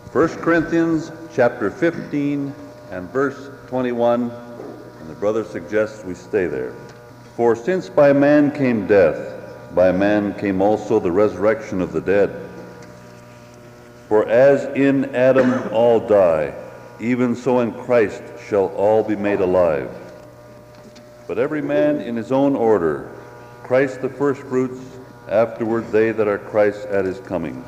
1 Corinthians chapter 15 and verse 21, and the brother suggests we stay there. For since by man came death, by man came also the resurrection of the dead. For as in Adam all die, even so in Christ shall all be made alive. But every man in his own order, Christ the firstfruits, afterward they that are Christ at his coming.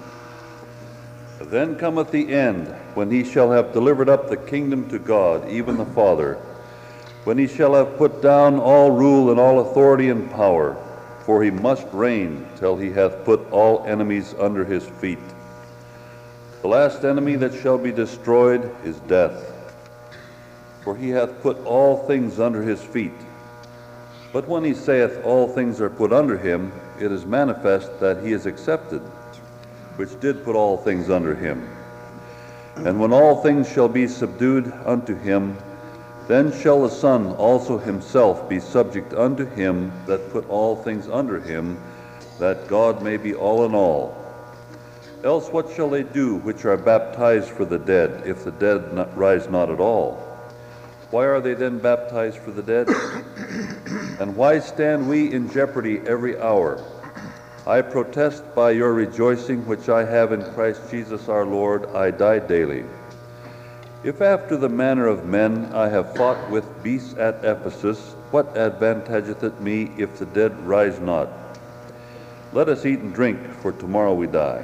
Then cometh the end, when he shall have delivered up the kingdom to God, even the Father, when he shall have put down all rule and all authority and power, for he must reign till he hath put all enemies under his feet. The last enemy that shall be destroyed is death, for he hath put all things under his feet. But when he saith all things are put under him, it is manifest that he is accepted, which did put all things under him. And when all things shall be subdued unto him, then shall the Son also himself be subject unto him that put all things under him, that God may be all in all. Else what shall they do which are baptized for the dead, if the dead rise not at all? Why are they then baptized for the dead? And why stand we in jeopardy every hour? I protest by your rejoicing which I have in Christ Jesus our Lord, I die daily. If after the manner of men I have fought with beasts at Ephesus, what advantageth it me if the dead rise not? Let us eat and drink, for tomorrow we die.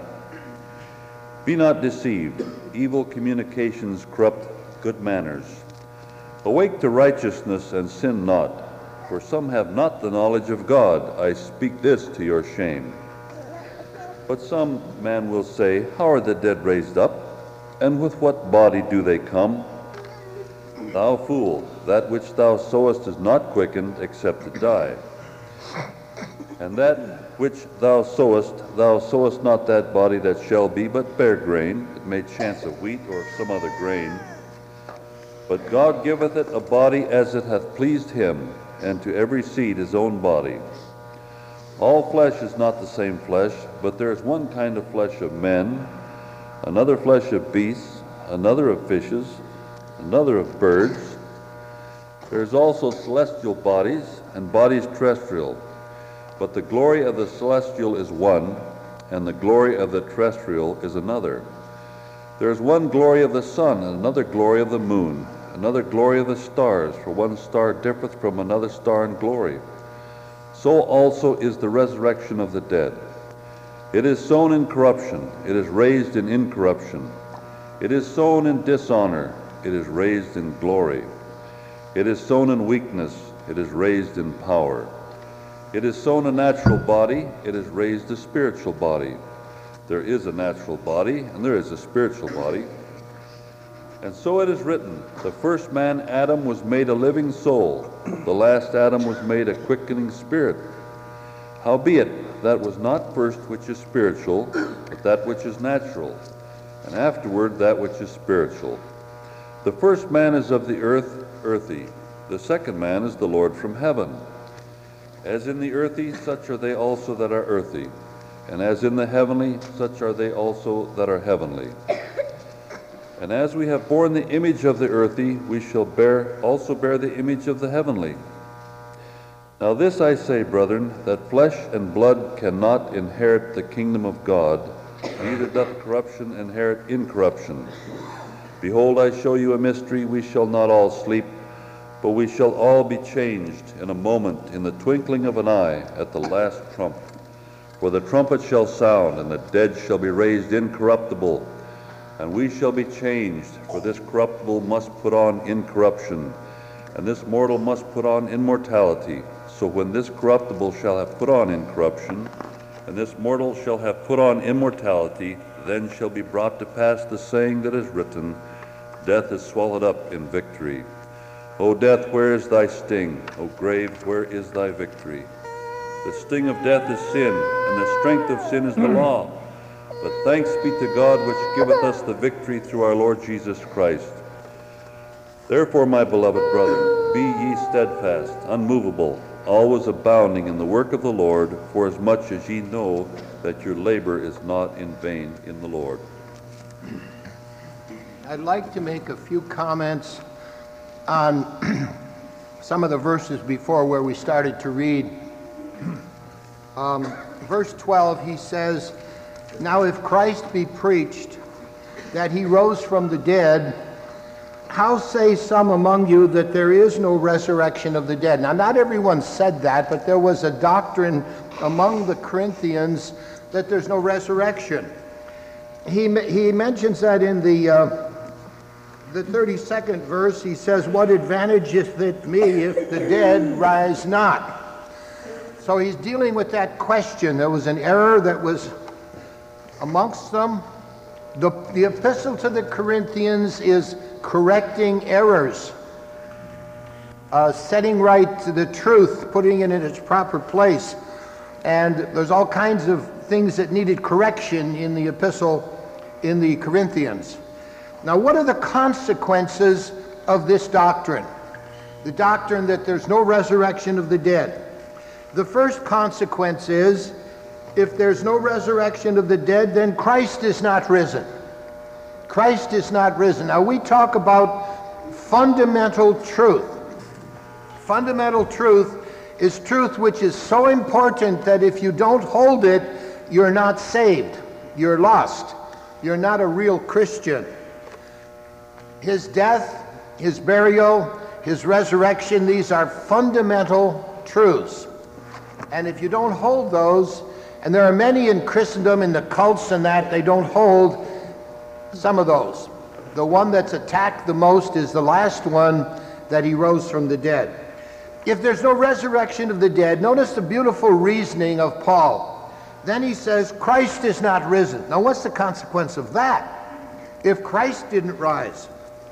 Be not deceived. Evil communications corrupt good manners. Awake to righteousness and sin not, for some have not the knowledge of God. I speak this to your shame. But some man will say, how are the dead raised up? And with what body do they come? Thou fool, that which thou sowest is not quickened, except it die. And that which thou sowest not that body that shall be, but bare grain, it may chance of wheat or of some other grain. But God giveth it a body as it hath pleased him, and to every seed his own body. All flesh is not the same flesh, but there is one kind of flesh of men, another flesh of beasts, another of fishes, another of birds. There is also celestial bodies, and bodies terrestrial. But the glory of the celestial is one, and the glory of the terrestrial is another. There is one glory of the sun, and another glory of the moon, another glory of the stars, for one star differeth from another star in glory. So also is the resurrection of the dead. It is sown in corruption, it is raised in incorruption. It is sown in dishonor, it is raised in glory. It is sown in weakness, it is raised in power. It is sown a natural body, it is raised a spiritual body. There is a natural body, and there is a spiritual body. And so it is written, the first man, Adam, was made a living soul. The last Adam was made a quickening spirit. Howbeit, that was not first which is spiritual, but that which is natural, and afterward that which is spiritual. The first man is of the earth, earthy. The second man is the Lord from heaven. As in the earthy, such are they also that are earthy. And as in the heavenly, such are they also that are heavenly. And as we have borne the image of the earthy, we shall also bear the image of the heavenly. Now this I say, brethren, that flesh and blood cannot inherit the kingdom of God, neither doth corruption inherit incorruption. Behold, I show you a mystery, we shall not all sleep, but we shall all be changed in a moment, in the twinkling of an eye, at the last trump. For the trumpet shall sound, and the dead shall be raised incorruptible, and we shall be changed. For this corruptible must put on incorruption, and this mortal must put on immortality. So when this corruptible shall have put on incorruption, and this mortal shall have put on immortality, then shall be brought to pass the saying that is written, death is swallowed up in victory. O death, where is thy sting? O grave, where is thy victory? The sting of death is sin, and the strength of sin is the law. But thanks be to God which giveth us the victory through our Lord Jesus Christ. Therefore, my beloved brethren, be ye steadfast, unmovable, always abounding in the work of the Lord, forasmuch as ye know that your labor is not in vain in the Lord. I'd like to make a few comments on some of the verses before where we started to read. Verse 12, he says, "Now if Christ be preached that he rose from the dead, how say some among you that there is no resurrection of the dead?" Now, not everyone said that, but there was a doctrine among the Corinthians that there's no resurrection. He mentions that in the 32nd verse. He says, "What advantageth it me if the dead rise not?" So he's dealing with that question. There was an error that was amongst them. The epistle to the Corinthians is correcting errors, setting right the truth, putting it in its proper place. And there's all kinds of things that needed correction in the epistle in the Corinthians. Now, what are the consequences of this doctrine? The doctrine that there's no resurrection of the dead. The first consequence is, if there's no resurrection of the dead, then Christ is not risen. Christ is not risen. Now, we talk about fundamental truth. Fundamental truth is truth which is so important that if you don't hold it, you're not saved. You're lost. You're not a real Christian. His death, his burial, his resurrection, these are fundamental truths. And if you don't hold those, and there are many in Christendom, in the cults and that, they don't hold some of those. The one that's attacked the most is the last one, that he rose from the dead. If there's no resurrection of the dead, notice the beautiful reasoning of Paul. Then he says, Christ is not risen. Now, what's the consequence of that? If Christ didn't rise,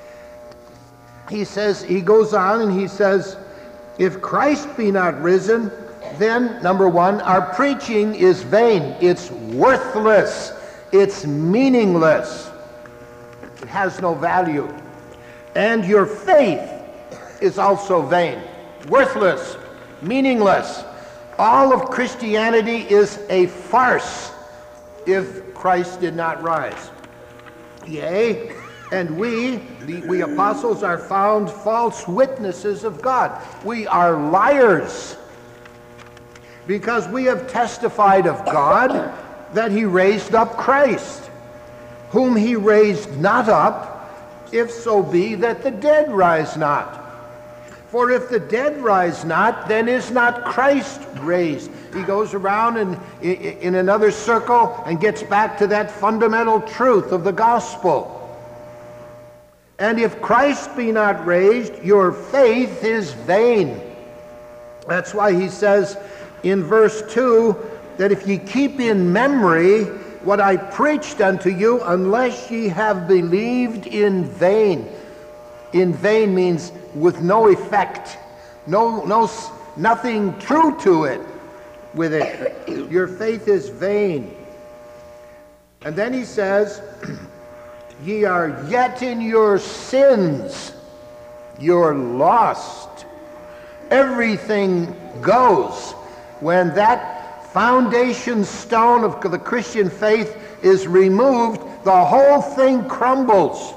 he goes on and he says, if Christ be not risen, then, number one, our preaching is vain. It's worthless. It's meaningless. It has no value. And your faith is also vain, worthless, meaningless. All of Christianity is a farce if Christ did not rise. Yea, and we apostles are found false witnesses of God. We are liars, because we have testified of God that he raised up Christ, whom he raised not up, if so be that the dead rise not. For if the dead rise not, then is not Christ raised. He goes around in another circle and gets back to that fundamental truth of the gospel. And if Christ be not raised, your faith is vain. That's why he says in verse 2 that if ye keep in memory what I preached unto you, unless ye have believed in vain. In vain means with no effect, nothing true to it with it. Your faith is vain. And then he says, ye are yet in your sins. You're lost. Everything goes. When that foundation stone of the Christian faith is removed, the whole thing crumbles.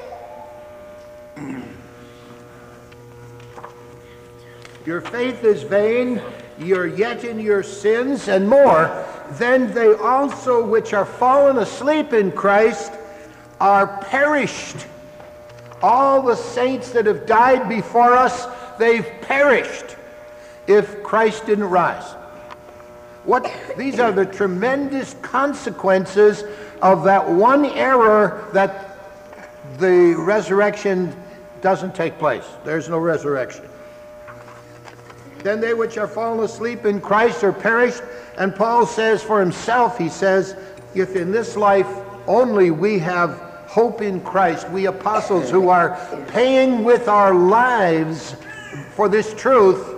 Your faith is vain, you're yet in your sins, and more. Then they also which are fallen asleep in Christ are perished. All the saints that have died before us, they've perished if Christ didn't rise. These are the tremendous consequences of that one error, that the resurrection doesn't take place. There's no resurrection. Then they which are fallen asleep in Christ are perished. And Paul says for himself, he says, if in this life only we have hope in Christ, we apostles who are paying with our lives for this truth,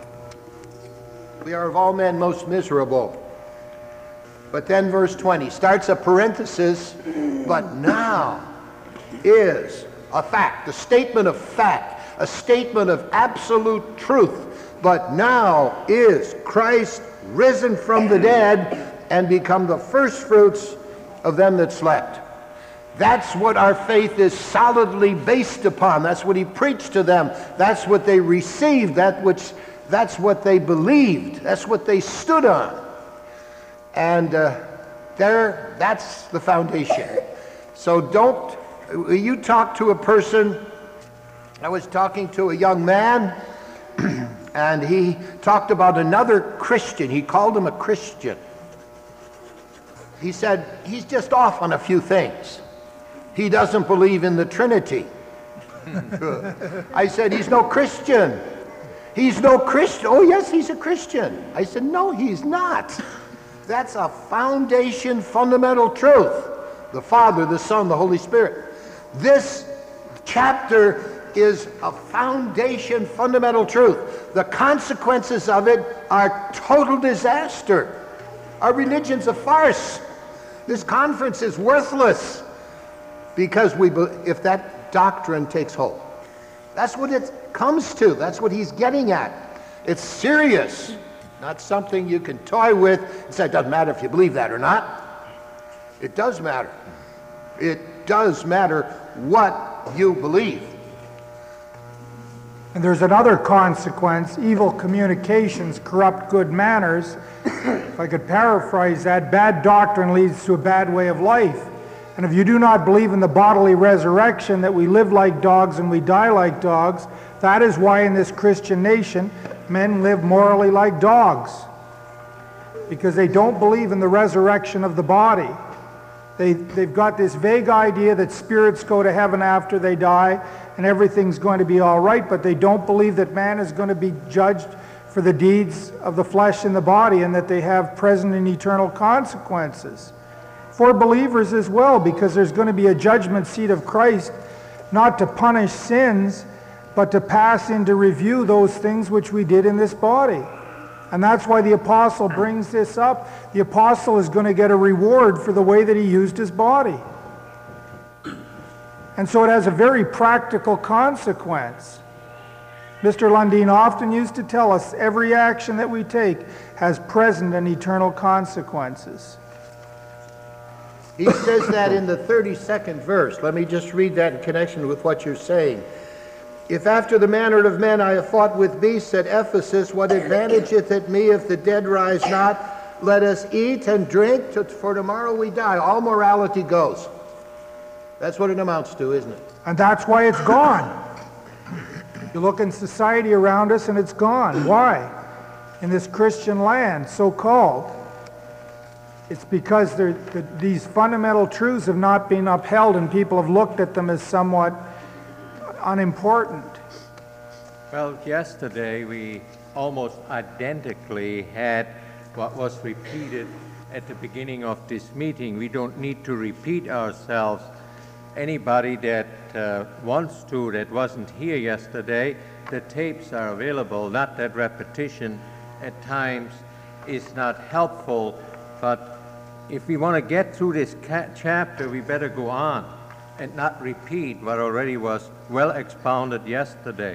we are of all men most miserable. But then verse 20 starts a parenthesis, but now is a fact, a statement of fact, a statement of absolute truth. But now is Christ risen from the dead and become the first fruits of them that slept. That's what our faith is solidly based upon. That's what he preached to them. That's what they received. That's what they believed. That's what they stood on. And that's the foundation. So you talk to a person. I was talking to a young man, and he talked about another Christian. He called him a Christian. He said, he's just off on a few things. He doesn't believe in the Trinity. I said, he's no Christian. He's no Christian. Oh, yes, he's a Christian. I said, no, he's not. That's a foundation, fundamental truth. The Father, the Son, the Holy Spirit. This chapter is a foundation, fundamental truth. The consequences of it are total disaster. Our religion's a farce. This conference is worthless because if that doctrine takes hold. That's what it comes to. That's what he's getting at. It's serious, not something you can toy with and say, it doesn't matter if you believe that or not. It does matter. It does matter what you believe. And there's another consequence. Evil communications corrupt good manners. If I could paraphrase that, bad doctrine leads to a bad way of life. And if you do not believe in the bodily resurrection, that we live like dogs and we die like dogs, that is why in this Christian nation, men live morally like dogs. Because they don't believe in the resurrection of the body. They've got this vague idea that spirits go to heaven after they die and everything's going to be all right, but they don't believe that man is going to be judged for the deeds of the flesh and the body and that they have present and eternal consequences. For believers as well, because there's going to be a judgment seat of Christ, not to punish sins, but to pass into review those things which we did in this body. And that's why the apostle brings this up. The apostle is going to get a reward for the way that he used his body. And so it has a very practical consequence. Mr. Lundin often used to tell us every action that we take has present and eternal consequences. He says that in the 32nd verse. Let me just read that in connection with what you're saying. If after the manner of men I have fought with beasts at Ephesus, what advantageth it me if the dead rise not? Let us eat and drink, for tomorrow we die. All morality goes. That's what it amounts to, isn't it? And that's why it's gone. You look in society around us and it's gone. Why? In this Christian land, so-called. It's because these fundamental truths have not been upheld and people have looked at them as somewhat unimportant. Well, yesterday we almost identically had what was repeated at the beginning of this meeting. We don't need to repeat ourselves. Anybody that wants to, that wasn't here yesterday, the tapes are available. Not that repetition at times is not helpful, but if we want to get through this chapter, we better go on and not repeat what already was well expounded yesterday.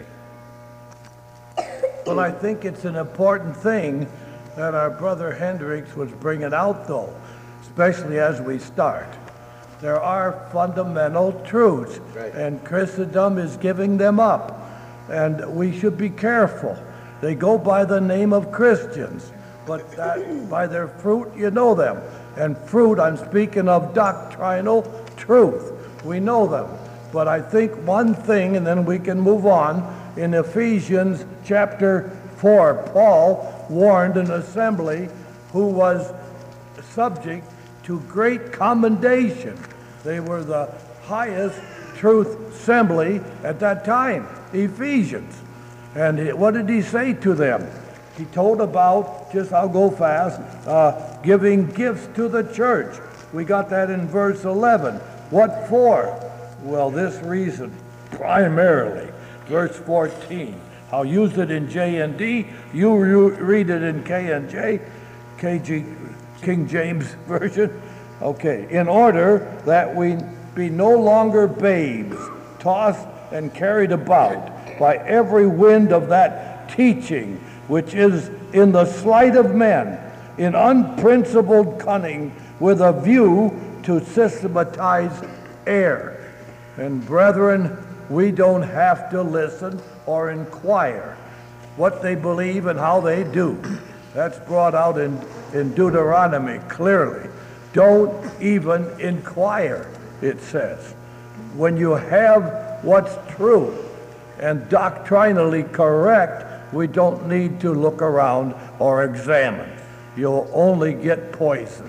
Well, I think it's an important thing that our brother Hendricks was bringing out, though, especially as we start. There are fundamental truths, right, and Christendom is giving them up, and we should be careful. They go by the name of Christians, but by their fruit you know them. And fruit, I'm speaking of doctrinal truth. We know them. But I think one thing, and then we can move on, in Ephesians chapter 4, Paul warned an assembly who was subject to great commendation. They were the highest truth assembly at that time, Ephesians. And what did he say to them? He told about, I'll go fast, giving gifts to the church. We got that in verse 11. What for? Well, this reason, primarily. Verse 14. I'll use it in J and D. You read it in K and J, King James Version. Okay. In order that we be no longer babes, tossed and carried about by every wind of that teaching, which is in the sleight of men, in unprincipled cunning, with a view to systematize err. And brethren, we don't have to listen or inquire what they believe and how they do. That's brought out in Deuteronomy clearly. Don't even inquire, it says. When you have what's true and doctrinally correct, we don't need to look around or examine. You'll only get poison.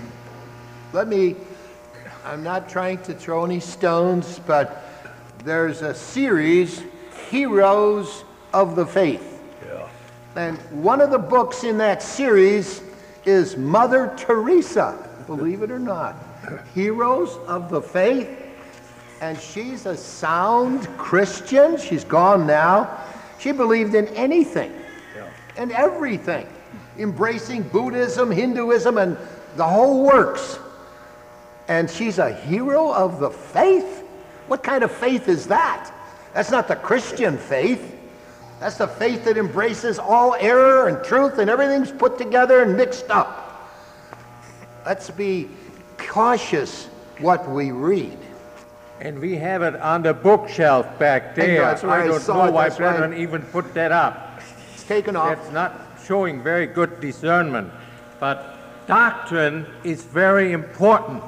I'm not trying to throw any stones, but there's a series, Heroes of the Faith. Yeah. And one of the books in that series is Mother Teresa, believe it or not. Heroes of the Faith. And she's a sound Christian. She's gone now. She believed in anything and everything, embracing Buddhism, Hinduism, and the whole works. And she's a hero of the faith? What kind of faith is that? That's not the Christian faith. That's the faith that embraces all error and truth and everything's put together and mixed up. Let's be cautious what we read. And we have it on the bookshelf back there. That's right, I don't saw know it, why that's right. brethren even put that up. It's taken off. That's not showing very good discernment. But doctrine is very important.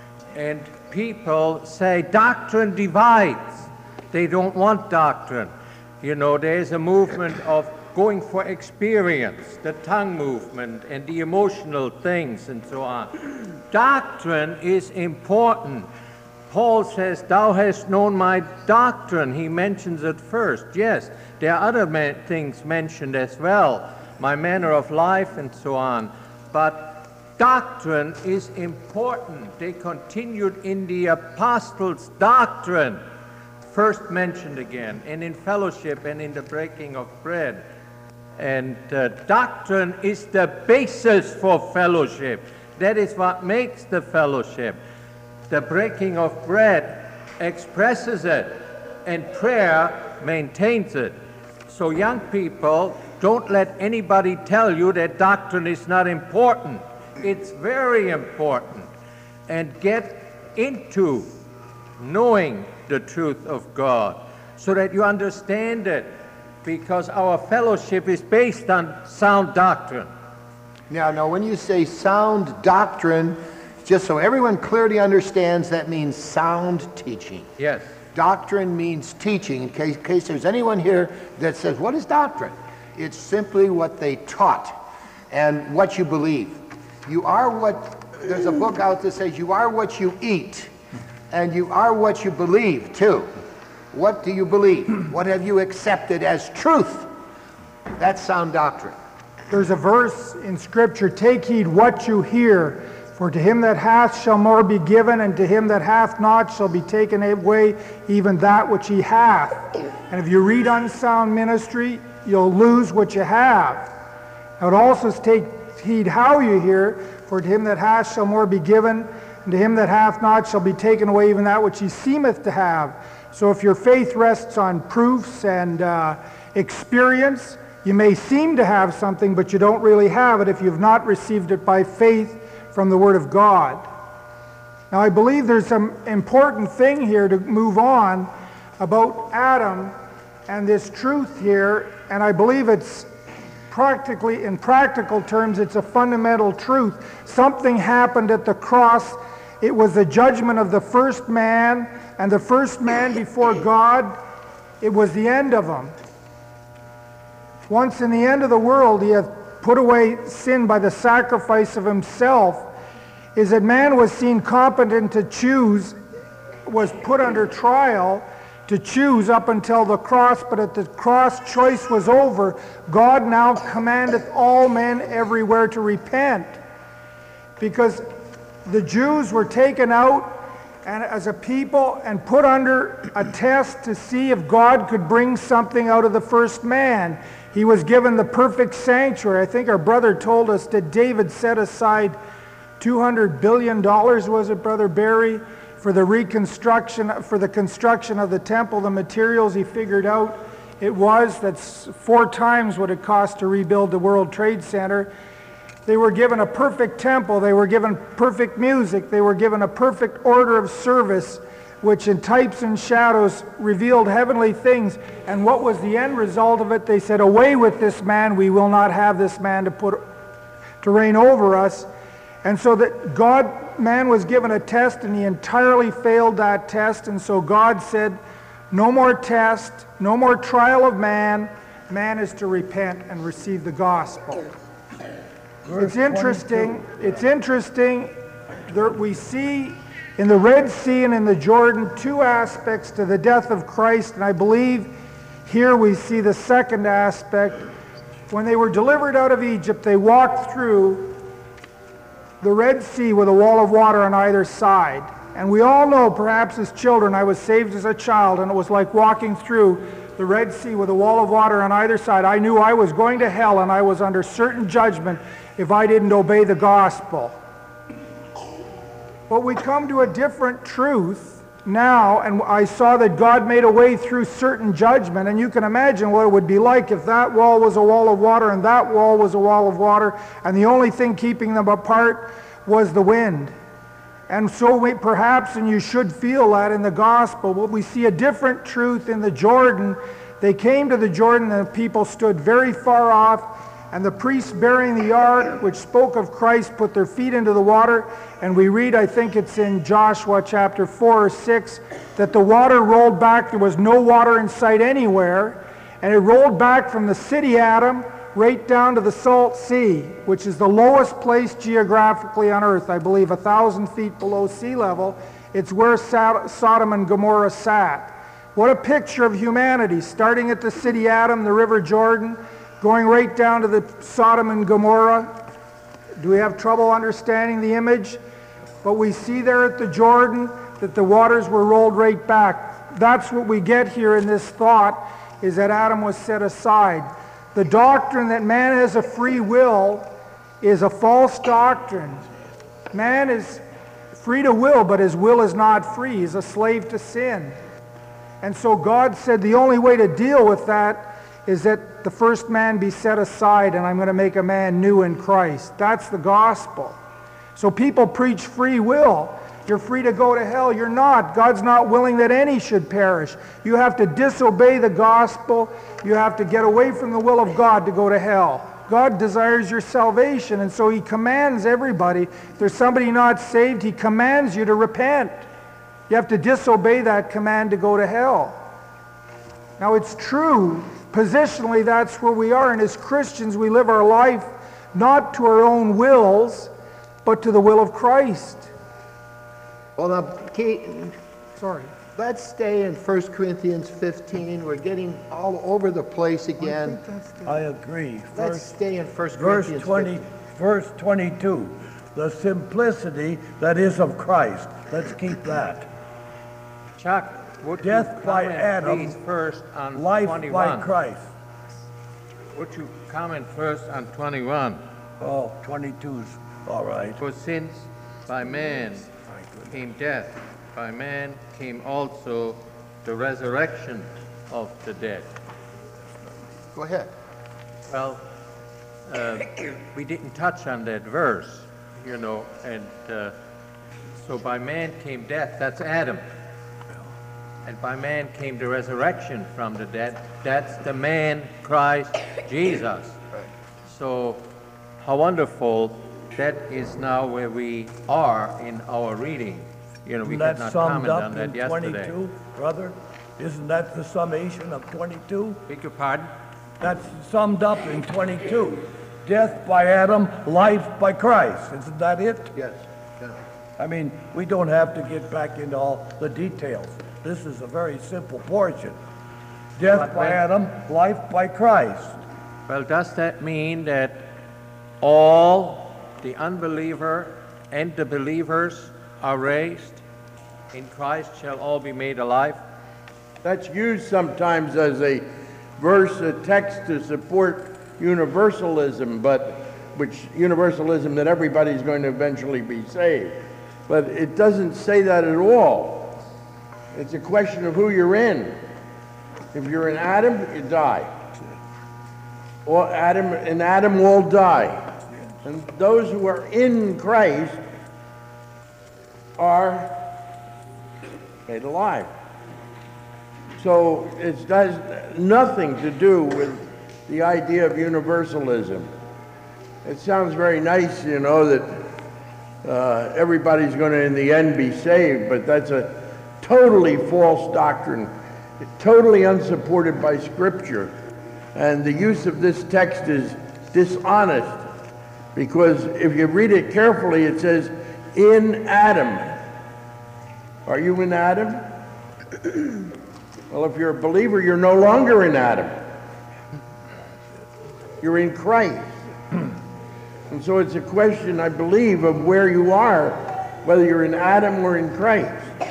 And people say doctrine divides. They don't want doctrine. You know, there's a movement of going for experience, the tongue movement and the emotional things and so on. Doctrine is important. Paul says, thou hast known my doctrine. He mentions it first. Yes, there are other things mentioned as well, my manner of life and so on. But doctrine is important. They continued in the apostles' doctrine, first mentioned again, and in fellowship and in the breaking of bread. And doctrine is the basis for fellowship. That is what makes the fellowship. The breaking of bread expresses it, and prayer maintains it. So young people, don't let anybody tell you that doctrine is not important. It's very important. And get into knowing the truth of God so that you understand it, because our fellowship is based on sound doctrine. Now, when you say sound doctrine, just so everyone clearly understands, that means sound teaching. Yes. Doctrine means teaching. In case there's anyone here that says, what is doctrine? It's simply what they taught and what you believe. You are what, there's a book out that says you are what you eat, and you are what you believe too. What do you believe? What have you accepted as truth? That's sound doctrine. There's a verse in Scripture, take heed what you hear, for to him that hath shall more be given, and to him that hath not shall be taken away even that which he hath. And if you read unsound ministry, you'll lose what you have. Now it also says, take heed how you hear, for to him that hath shall more be given, and to him that hath not shall be taken away even that which he seemeth to have. So if your faith rests on proofs and experience, you may seem to have something, but you don't really have it if you've not received it by faith from the Word of God. Now I believe there's some important thing here to move on about Adam and this truth here, and I believe it's practically, in practical terms, it's a fundamental truth. Something happened at the cross. It was the judgment of the first man, and the first man before God, it was the end of him. Once in the end of the world, he hath put away sin by the sacrifice of himself, is that man was seen competent to choose, was put under trial to choose up until the cross, but at the cross choice was over. God now commandeth all men everywhere to repent, because the Jews were taken out and as a people and put under a test to see if God could bring something out of the first man. He was given the perfect sanctuary. I think our brother told us that David set aside $200 billion, was it, Brother Barry, for the reconstruction, for the construction of the temple. The materials he figured out, that's 4 times what it cost to rebuild the World Trade Center. They were given a perfect temple. They were given perfect music. They were given a perfect order of service. which in types and shadows revealed heavenly things. And what was the end result of it? They said, away with this man, we will not have this man to reign over us. And so that man was given a test, and he entirely failed that test. And so God said, no more test, no more trial of man. Man is to repent and receive the gospel. It's interesting that we see in the Red Sea and in the Jordan two aspects to the death of Christ, and I believe here we see the second aspect. When they were delivered out of Egypt, they walked through the Red Sea with a wall of water on either side. And we all know, perhaps as children, I was saved as a child, and it was like walking through the Red Sea with a wall of water on either side. I knew I was going to hell, and I was under certain judgment if I didn't obey the gospel. But we come to a different truth now, and I saw that God made a way through certain judgment, and you can imagine what it would be like if that wall was a wall of water and that wall was a wall of water, and the only thing keeping them apart was the wind. And so perhaps, and you should feel that in the gospel, but we see a different truth in the Jordan. They came to the Jordan, and the people stood very far off, and the priests bearing the ark, which spoke of Christ, put their feet into the water. And we read, I think it's in Joshua chapter 4 or 6, that the water rolled back. There was no water in sight anywhere. And it rolled back from the city Adam right down to the Salt Sea, which is the lowest place geographically on earth, I believe 1,000 feet below sea level. It's where Sodom and Gomorrah sat. What a picture of humanity, starting at the city Adam, the river Jordan, going right down to the Sodom and Gomorrah. Do we have trouble understanding the image? But we see there at the Jordan that the waters were rolled right back. That's what we get here in this thought, is that Adam was set aside. The doctrine that man has a free will is a false doctrine. Man is free to will, but his will is not free. He's a slave to sin. And so God said the only way to deal with that is that the first man be set aside, and I'm going to make a man new in Christ. That's the gospel. So people preach free will. You're free to go to hell. You're not. God's not willing that any should perish. You have to disobey the gospel. You have to get away from the will of God to go to hell. God desires your salvation, and so he commands everybody. If there's somebody not saved, he commands you to repent. You have to disobey that command to go to hell. Now it's true, positionally that's where we are, and as Christians we live our life not to our own wills, but to the will of Christ. Well, now, let's stay in 1 Corinthians 15. We're getting all over the place again. I agree. Let's stay in 1 Corinthians 15. Verse 22, the simplicity that is of Christ. Let's keep that. Chuck, would Death you by comment, Adam, please, first on life 21? by Christ. Would you comment first on 21? Oh, 22's all right. For since by man came death, by man came also the resurrection of the dead. Go ahead. Well, we didn't touch on that verse, and so by man came death, that's Adam. And by man came the resurrection from the dead, that's the man, Christ Jesus. So how wonderful that is now where we are in our reading. We Isn't did that not summed comment up on that in yesterday. 22, brother? Isn't that the summation of 22? Beg your pardon? That's summed up in 22. Death by Adam, life by Christ. Isn't that it? Yes. Yeah. I mean, we don't have to get back into all the details. This is a very simple portion. Death by Adam, life by Christ. Well, does that mean that all the unbeliever and the believers are raised in Christ shall all be made alive? That's used sometimes as a verse, a text to support universalism, which universalism that everybody's going to eventually be saved. But it doesn't say that at all. It's a question of who you're in. If you're in Adam, you die. Or Adam will die. And those who are in Christ are made alive. So it has nothing to do with the idea of universalism. It sounds very nice, you know, that everybody's going to in the end be saved, but that's a totally false doctrine, totally unsupported by Scripture. And the use of this text is dishonest, because if you read it carefully, it says, in Adam. Are you in Adam? Well, if you're a believer, you're no longer in Adam. You're in Christ. And so it's a question, I believe, of where you are, whether you're in Adam or in Christ.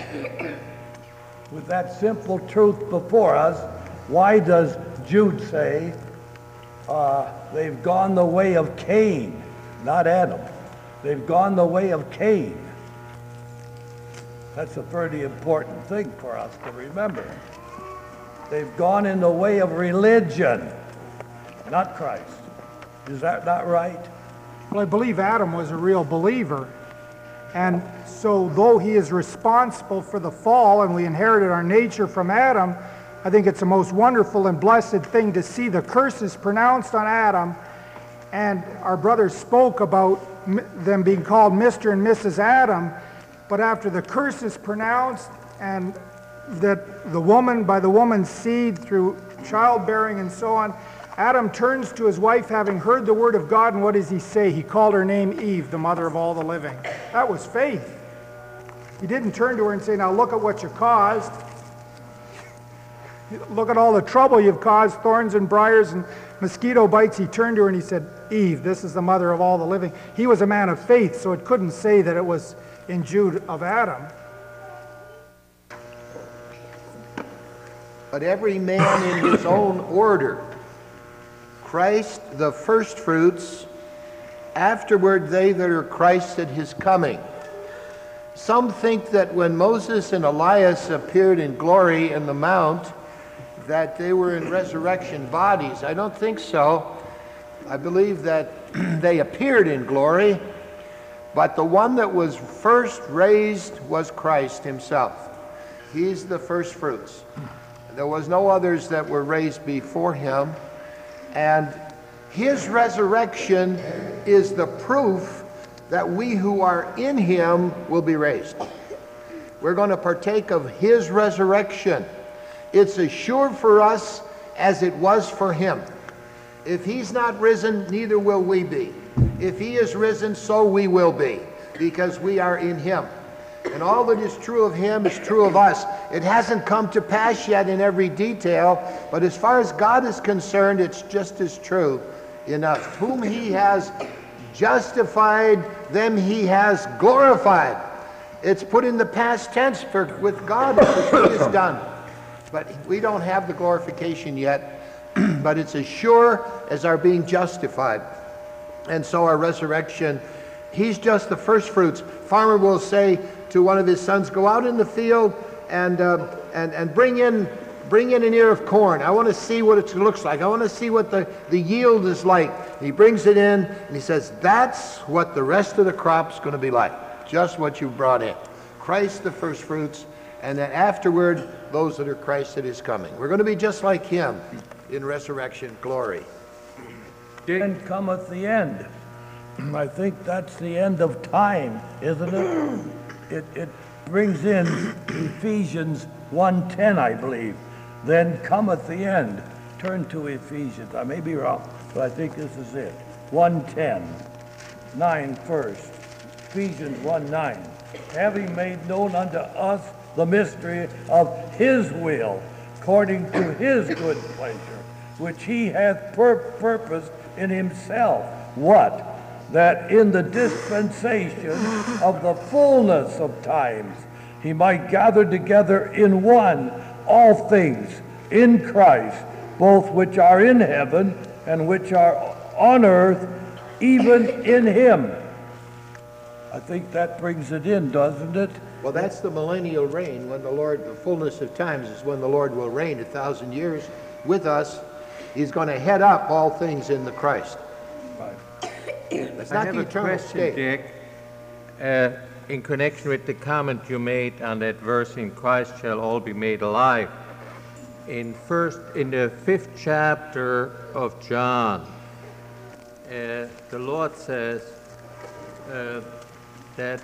With that simple truth before us, why does Jude say they've gone the way of Cain, not Adam? They've gone the way of Cain. That's a pretty important thing for us to remember. They've gone in the way of religion, not Christ. Is that not right? Well, I believe Adam was a real believer. And so though he is responsible for the fall and we inherited our nature from Adam, I think it's the most wonderful and blessed thing to see the curses pronounced on Adam. And our brothers spoke about them being called Mr. and Mrs. Adam. But after the curse is pronounced and that the woman, by the woman's seed through childbearing and so on, Adam turns to his wife having heard the word of God, and what does he say? He called her name Eve, the mother of all the living. That was faith. He didn't turn to her and say, now look at what you caused. Look at all the trouble you've caused, thorns and briars and mosquito bites. He turned to her and he said, Eve, this is the mother of all the living. He was a man of faith, so it couldn't say that it was in Jude of Adam. But every man in his own order. Christ the first fruits, afterward they that are Christ at his coming. Some think that when Moses and Elias appeared in glory in the mount, that they were in resurrection bodies. I don't think so. I believe that they appeared in glory, but the one that was first raised was Christ himself. He's the first fruits. There was no others that were raised before him. And his resurrection is the proof that we who are in him will be raised. We're going to partake of his resurrection. It's as sure for us as it was for him. If he's not risen, neither will we be. If he is risen, so we will be, because we are in him. And all that is true of him is true of us. It hasn't come to pass yet in every detail, but as far as God is concerned, it's just as true in us. Whom he has justified, them he has glorified. It's put in the past tense with God, what he has done. But we don't have the glorification yet, but it's as sure as our being justified. And so our resurrection, he's just the first fruits. Farmer will say to one of his sons, go out in the field and bring in an ear of corn. I want to see what it looks like. I want to see what the yield is like. And he brings it in and he says, that's what the rest of the crop's going to be like. Just what you brought in. Christ the first fruits, and then afterward, those that are Christ at his coming. We're going to be just like him in resurrection glory. Then cometh the end. I think that's the end of time, isn't it? It brings in Ephesians 1:10, I believe. Then cometh the end. Turn to Ephesians. I may be wrong, but I think this is it. 1:10. 9 first. Ephesians 1:9. Having made known unto us the mystery of his will, according to his good pleasure, which he hath purposed in himself. What? That in the dispensation of the fullness of times he might gather together in one all things in Christ, both which are in heaven and which are on earth, even in him. I think that brings it in, doesn't it? Well, that's the millennial reign, when the Lord, the fullness of times is when the Lord will reign 1,000 years with us. He's going to head up all things in the Christ. Right. It's I not have the a eternal question, state. Dick. in connection with the comment you made on that verse, in Christ shall all be made alive. In the 5th chapter of John, the Lord says that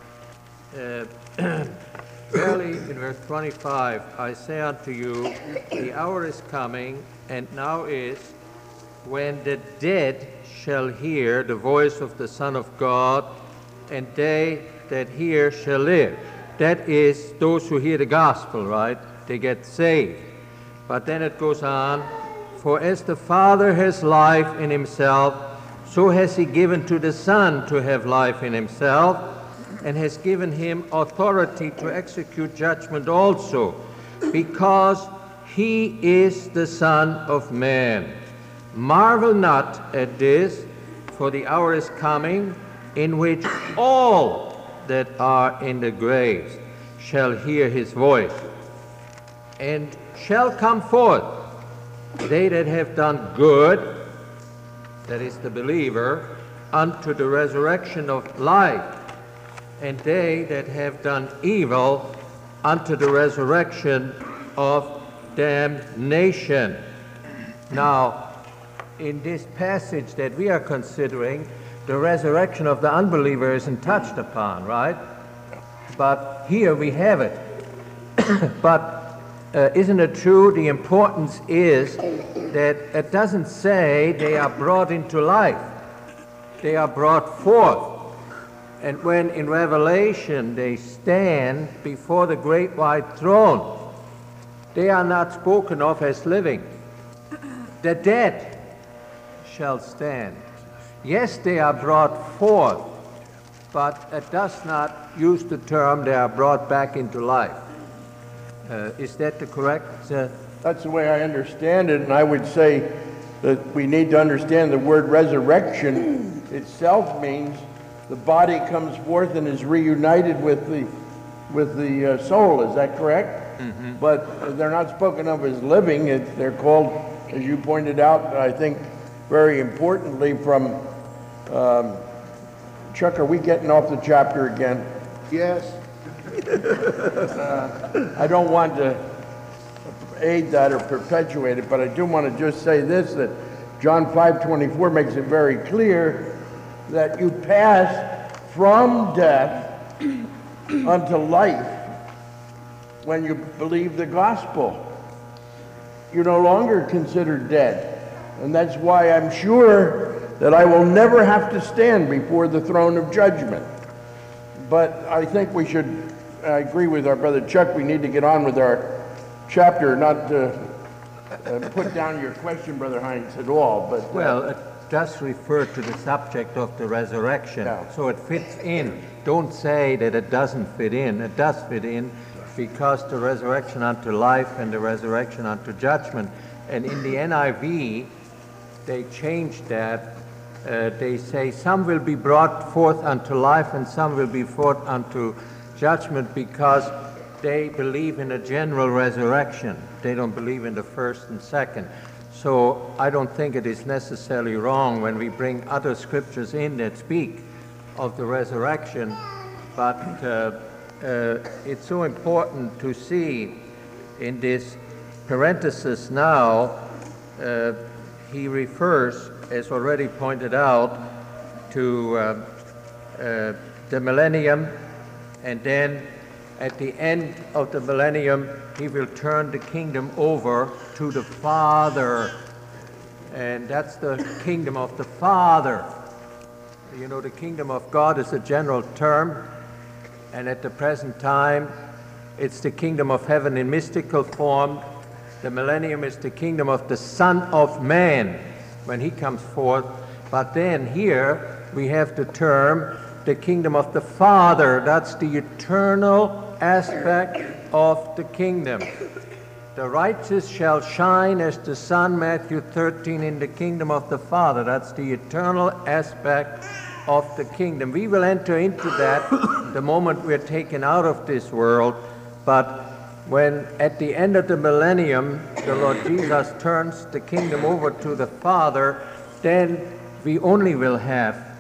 verily, in verse 25, I say unto you, the hour is coming, and now is, when the dead shall hear the voice of the Son of God, and they that hear shall live. That is those who hear the gospel, right? They get saved. But then it goes on, for as the Father has life in himself, so has he given to the Son to have life in himself, and has given him authority to execute judgment also, because he is the Son of Man. Marvel not at this, for the hour is coming, in which all that are in the graves shall hear his voice, and shall come forth, they that have done good, that is the believer, unto the resurrection of life, and they that have done evil unto the resurrection of damnation. Now, in this passage that we are considering, the resurrection of the unbeliever isn't touched upon, right? But here we have it. But isn't it true? The importance is that it doesn't say they are brought into life. They are brought forth. And when in Revelation they stand before the great white throne, they are not spoken of as living. The dead shall stand. Yes, they are brought forth, but it does not use the term they are brought back into life. Is that the correct? That's the way I understand it, and I would say that we need to understand the word resurrection itself means the body comes forth and is reunited with the soul. Is that correct? Mm-hmm. But they're not spoken of as living. They're called, as you pointed out, I think very importantly from Chuck, are we getting off the chapter again? Yes. I don't want to aid that or perpetuate it, but I do want to just say this, that John 5:24 makes it very clear that you pass from death unto life when you believe the gospel. You're no longer considered dead. And that's why I'm sure that I will never have to stand before the throne of judgment. But I think we should, I agree with our brother Chuck, we need to get on with our chapter, not to put down your question, Brother Hines, at all. But well, it does refer to the subject of the resurrection, yeah. So it fits in. Don't say that it doesn't fit in. It does fit in, because the resurrection unto life and the resurrection unto judgment. And in the NIV, they changed that. They say some will be brought forth unto life and some will be brought unto judgment, because they believe in a general resurrection. They don't believe in the first and second. So I don't think it is necessarily wrong when we bring other scriptures in that speak of the resurrection, but it's so important to see in this parenthesis now, he refers, as already pointed out, to the millennium, and then at the end of the millennium, he will turn the kingdom over to the Father. And that's the kingdom of the Father. You know, the kingdom of God is a general term, and at the present time, it's the kingdom of heaven in mystical form. The millennium is the kingdom of the Son of Man when he comes forth. But then here we have the term the kingdom of the Father. That's the eternal aspect of the kingdom. The righteous shall shine as the sun, Matthew 13, in the kingdom of the Father. That's the eternal aspect of the kingdom. We will enter into that the moment we're taken out of this world, but when at the end of the millennium the Lord Jesus turns the kingdom over to the Father, then we only will have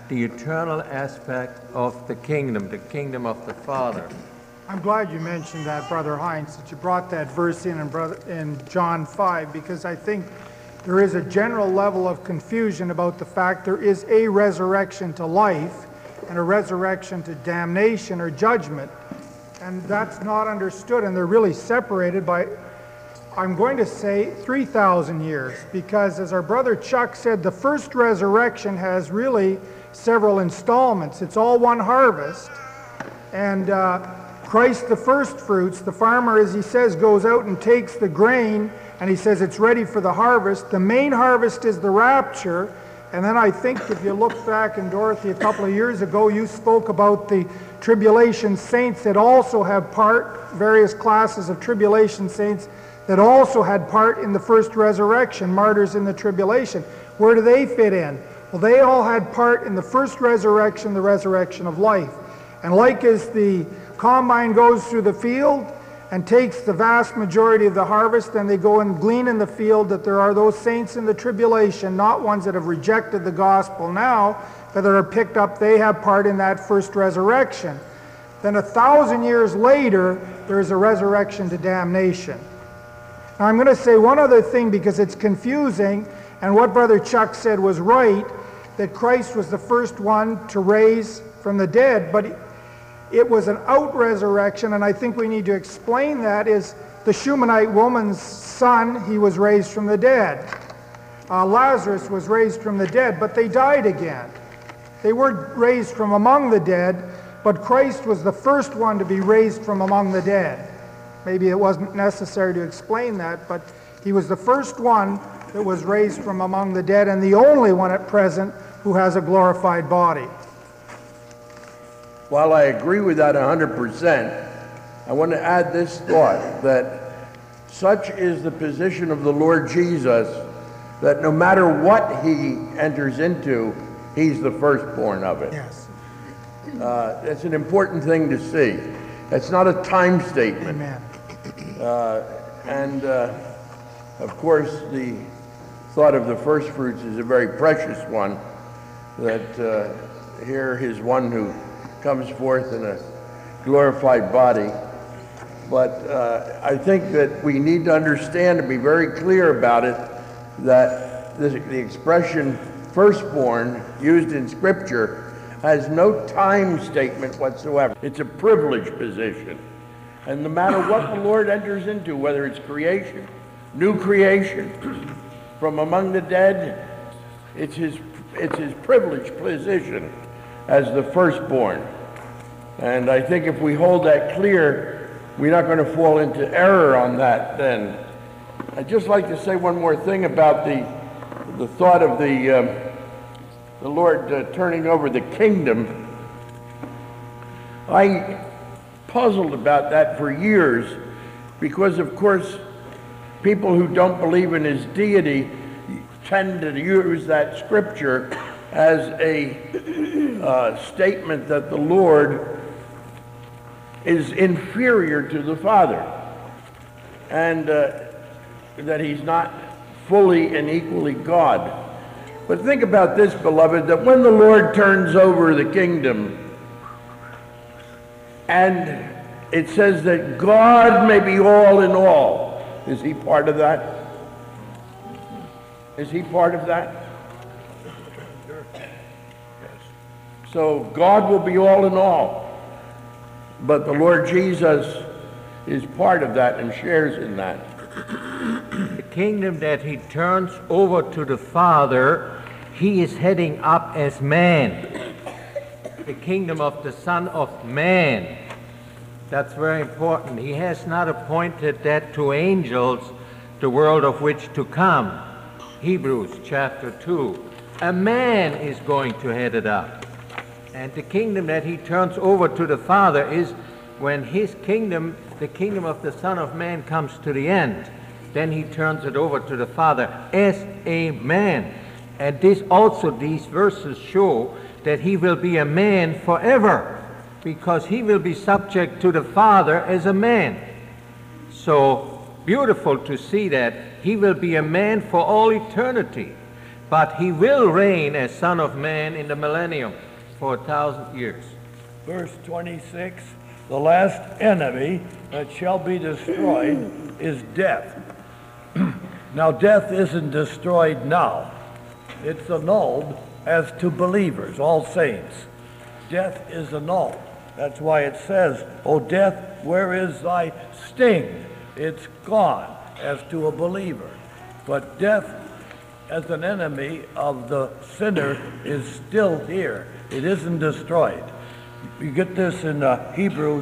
the eternal aspect of the kingdom of the Father. I'm glad you mentioned that, Brother Heinz, that you brought that verse in John 5, because I think there is a general level of confusion about the fact there is a resurrection to life and a resurrection to damnation or judgment. And that's not understood, and they're really separated by, I'm going to say, 3,000 years, because as our brother Chuck said, the first resurrection has really several installments. It's all one harvest, and Christ the first fruits, the farmer, as he says, goes out and takes the grain, and he says it's ready for the harvest. The main harvest is the rapture, and then I think if you look back, and Dorothy, a couple of years ago, you spoke about the tribulation saints that also have part, various classes of tribulation saints that also had part in the first resurrection, martyrs in the tribulation. Where do they fit in? Well, they all had part in the first resurrection, the resurrection of life. And like as the combine goes through the field and takes the vast majority of the harvest, then they go and glean in the field that there are those saints in the tribulation, not ones that have rejected the gospel now, but that are picked up, they have part in that first resurrection. Then 1,000 years later, there is a resurrection to damnation. Now I'm going to say one other thing because it's confusing, and what Brother Chuck said was right, that Christ was the first one to raise from the dead, but it was an out-resurrection, and I think we need to explain that, is the Shunammite woman's son, he was raised from the dead. Lazarus was raised from the dead, but they died again. They weren't raised from among the dead, but Christ was the first one to be raised from among the dead. Maybe it wasn't necessary to explain that, but he was the first one that was raised from among the dead, and the only one at present who has a glorified body. While I agree with that 100%, I want to add this thought, that such is the position of the Lord Jesus, that no matter what he enters into, he's the firstborn of it. Yes. That's an important thing to see. It's not a time statement. Amen. Of course, the thought of the first fruits is a very precious one, that here is one who comes forth in a glorified body. But I think that we need to understand and be very clear about it, that the expression firstborn used in Scripture has no time statement whatsoever. It's a privileged position. And no matter what the Lord enters into, whether it's creation, new creation, from among the dead, it's his privileged position as the firstborn. And I think if we hold that clear, we're not going to fall into error on that then. I'd just like to say one more thing about the thought of the Lord turning over the kingdom. I puzzled about that for years because, of course, people who don't believe in his deity tend to use that scripture as a statement that the Lord is inferior to the Father, and that he's not fully and equally God. But think about this, beloved, that when the Lord turns over the kingdom, and it says that God may be all in all, is he part of that? Is he part of that? So God will be all in all, but the Lord Jesus is part of that and shares in that. The kingdom that he turns over to the Father, he is heading up as man. The kingdom of the Son of Man. That's very important. He has not appointed that to angels, the world of which to come. Hebrews chapter 2. A man is going to head it up. And the kingdom that he turns over to the Father is when his kingdom, the kingdom of the Son of Man, comes to the end. Then he turns it over to the Father as a man. And these verses show that he will be a man forever, because he will be subject to the Father as a man. So beautiful to see that he will be a man for all eternity. but he will reign as Son of Man in the millennium for 1,000 years. Verse 26, the last enemy that shall be destroyed is death. Now, death isn't destroyed now. It's annulled as to believers, all saints. Death is annulled. That's why it says, "O death, where is thy sting?" It's gone as to a believer. But death as an enemy of the sinner is still here. It isn't destroyed. You get this in Hebrews,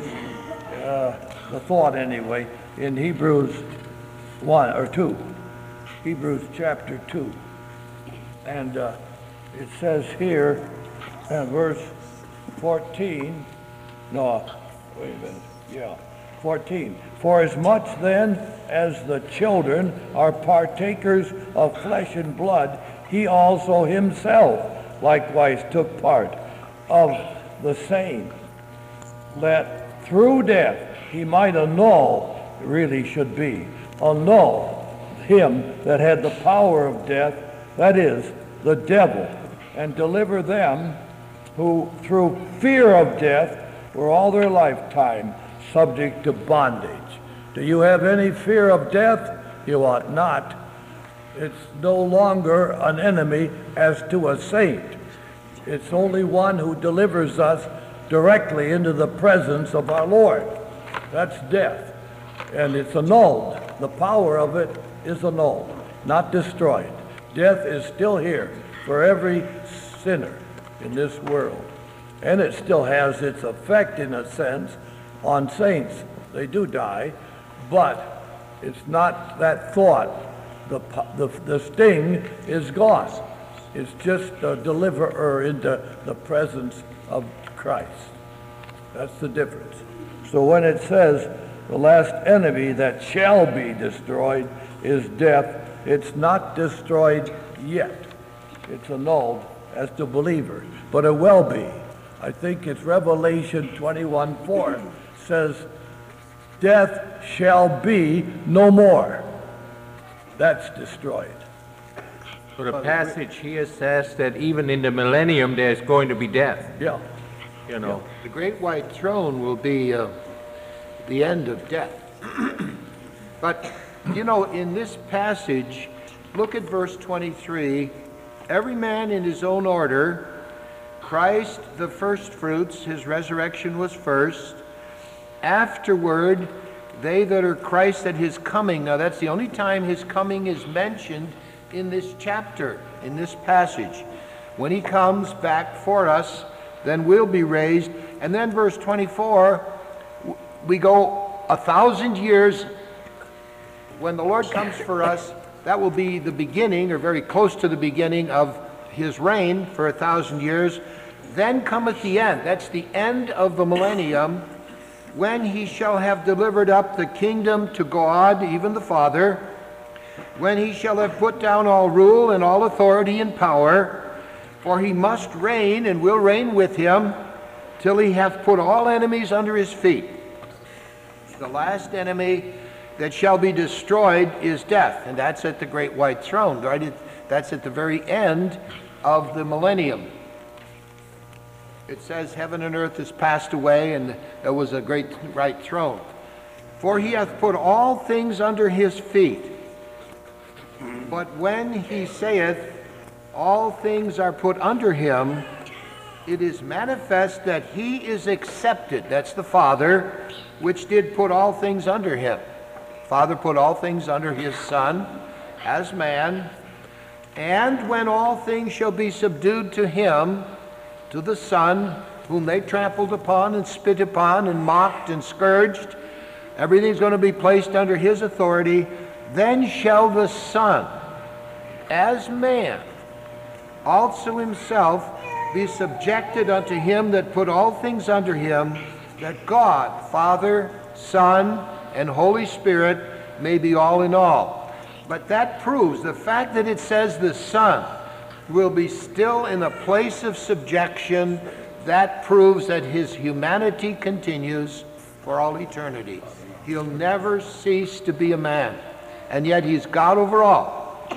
the thought anyway, in Hebrews 1 or 2. Hebrews chapter 2. And it says here in verse 14, no, wait a minute, yeah, 14. For as much then as the children are partakers of flesh and blood, he also himself likewise took part of the same, that through death he might annul, it really should be, annul him that had the power of death, that is, the devil, and deliver them who through fear of death were all their lifetime subject to bondage. Do you have any fear of death? You ought not. It's no longer an enemy as to a saint. It's only one who delivers us directly into the presence of our Lord. That's death. And it's annulled. The power of it is annulled, not destroyed. Death is still here for every sinner in this world. And it still has its effect, in a sense, on saints. They do die, but it's not that thought. The sting is gone. It's just a deliverer into the presence of Christ. That's the difference. So when it says the last enemy that shall be destroyed is death, it's not destroyed yet. It's annulled as to believers, but it will be. I think it's Revelation 21:4 says, death shall be no more. That's destroyed. So the passage here says that even in the millennium there's going to be death. Yeah. You know. The great white throne will be the end of death. But, you know, in this passage, look at verse 23. Every man in his own order, Christ the first fruits, his resurrection was first. Afterward, they that are Christ at his coming. Now that's the only time his coming is mentioned in this chapter, in this passage. When he comes back for us, then we'll be raised. And then verse 24, we go 1,000 years. When the Lord comes for us, that will be the beginning, or very close to the beginning of his reign for 1,000 years. Then cometh the end. That's the end of the millennium, when he shall have delivered up the kingdom to God, even the Father, when he shall have put down all rule and all authority and power, for he must reign and will reign with him till he hath put all enemies under his feet. The last enemy that shall be destroyed is death, and that's at the great white throne, right? That's at the very end of the millennium. It says heaven and earth has passed away, and there was a great white throne. For he hath put all things under his feet. But when he saith, all things are put under him, it is manifest that he is accepted. That's the Father, which did put all things under him. Father put all things under his Son as man. And when all things shall be subdued to him, to the Son, whom they trampled upon and spit upon and mocked and scourged, everything's going to be placed under his authority. Then shall the Son, as man, also himself be subjected unto him that put all things under him, that God, Father, Son, and Holy Spirit may be all in all. But that proves, the fact that it says the Son will be still in a place of subjection, that proves that his humanity continues for all eternity. He'll never cease to be a man, and yet he's God over all.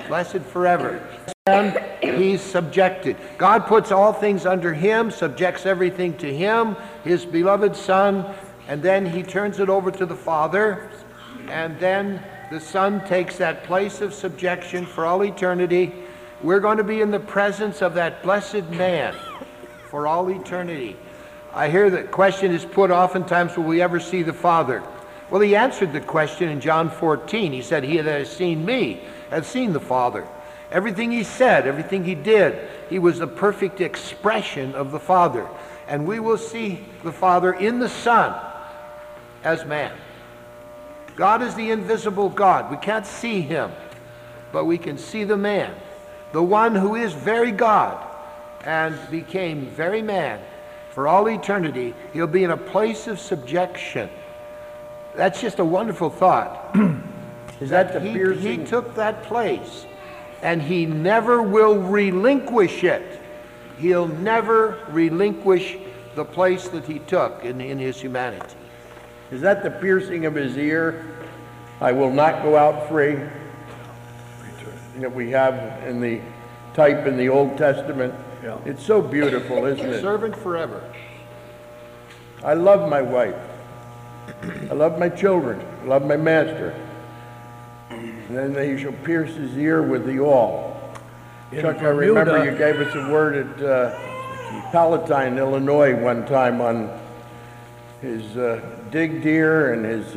blessed forever. And he's subjected. God puts all things under him, subjects everything to him, his beloved Son, and then he turns it over to the Father, and then the Son takes that place of subjection for all eternity. We're going to be in the presence of that blessed man for all eternity. I hear the question is put oftentimes, will we ever see the Father? Well, he answered the question in John 14. He said, he that has seen me has seen the Father. Everything he said, everything he did, he was a perfect expression of the Father. And we will see the Father in the Son as man. God is the invisible God. We can't see him, but we can see the man, the one who is very God and became very man. For all eternity, he'll be in a place of subjection. That's just a wonderful thought. Is that the He piercing? took that place, and he never will relinquish it. He'll never relinquish the place that he took in his humanity. Is that the piercing of his ear? I will not go out free. That we have in the type in the Old Testament. Yeah. It's so beautiful, isn't it? Servant forever. I love my wife. I love my children. I love my master. And then he shall pierce his ear with the awl. In Chuck, I remember Bermuda- you gave us a word at Palatine, Illinois one time on his dig deer and his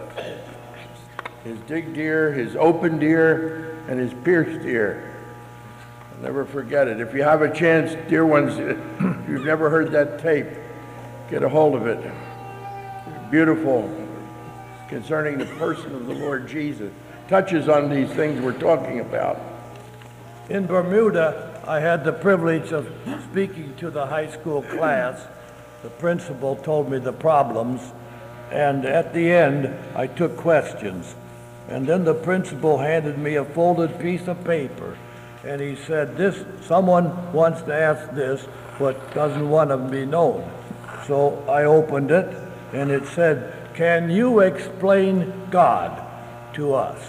dig deer, his open deer, and his pierced deer. I'll never forget it. If you have a chance, dear ones, if you've never heard that tape, get a hold of it. Beautiful, concerning the person of the Lord Jesus. Touches on these things we're talking about. In Bermuda, I had the privilege of speaking to the high school class. The principal told me the problems, and at the end, I took questions. And then the principal handed me a folded piece of paper, and he said, someone wants to ask this, but doesn't want to be known. So I opened it, and it said, can you explain God to us?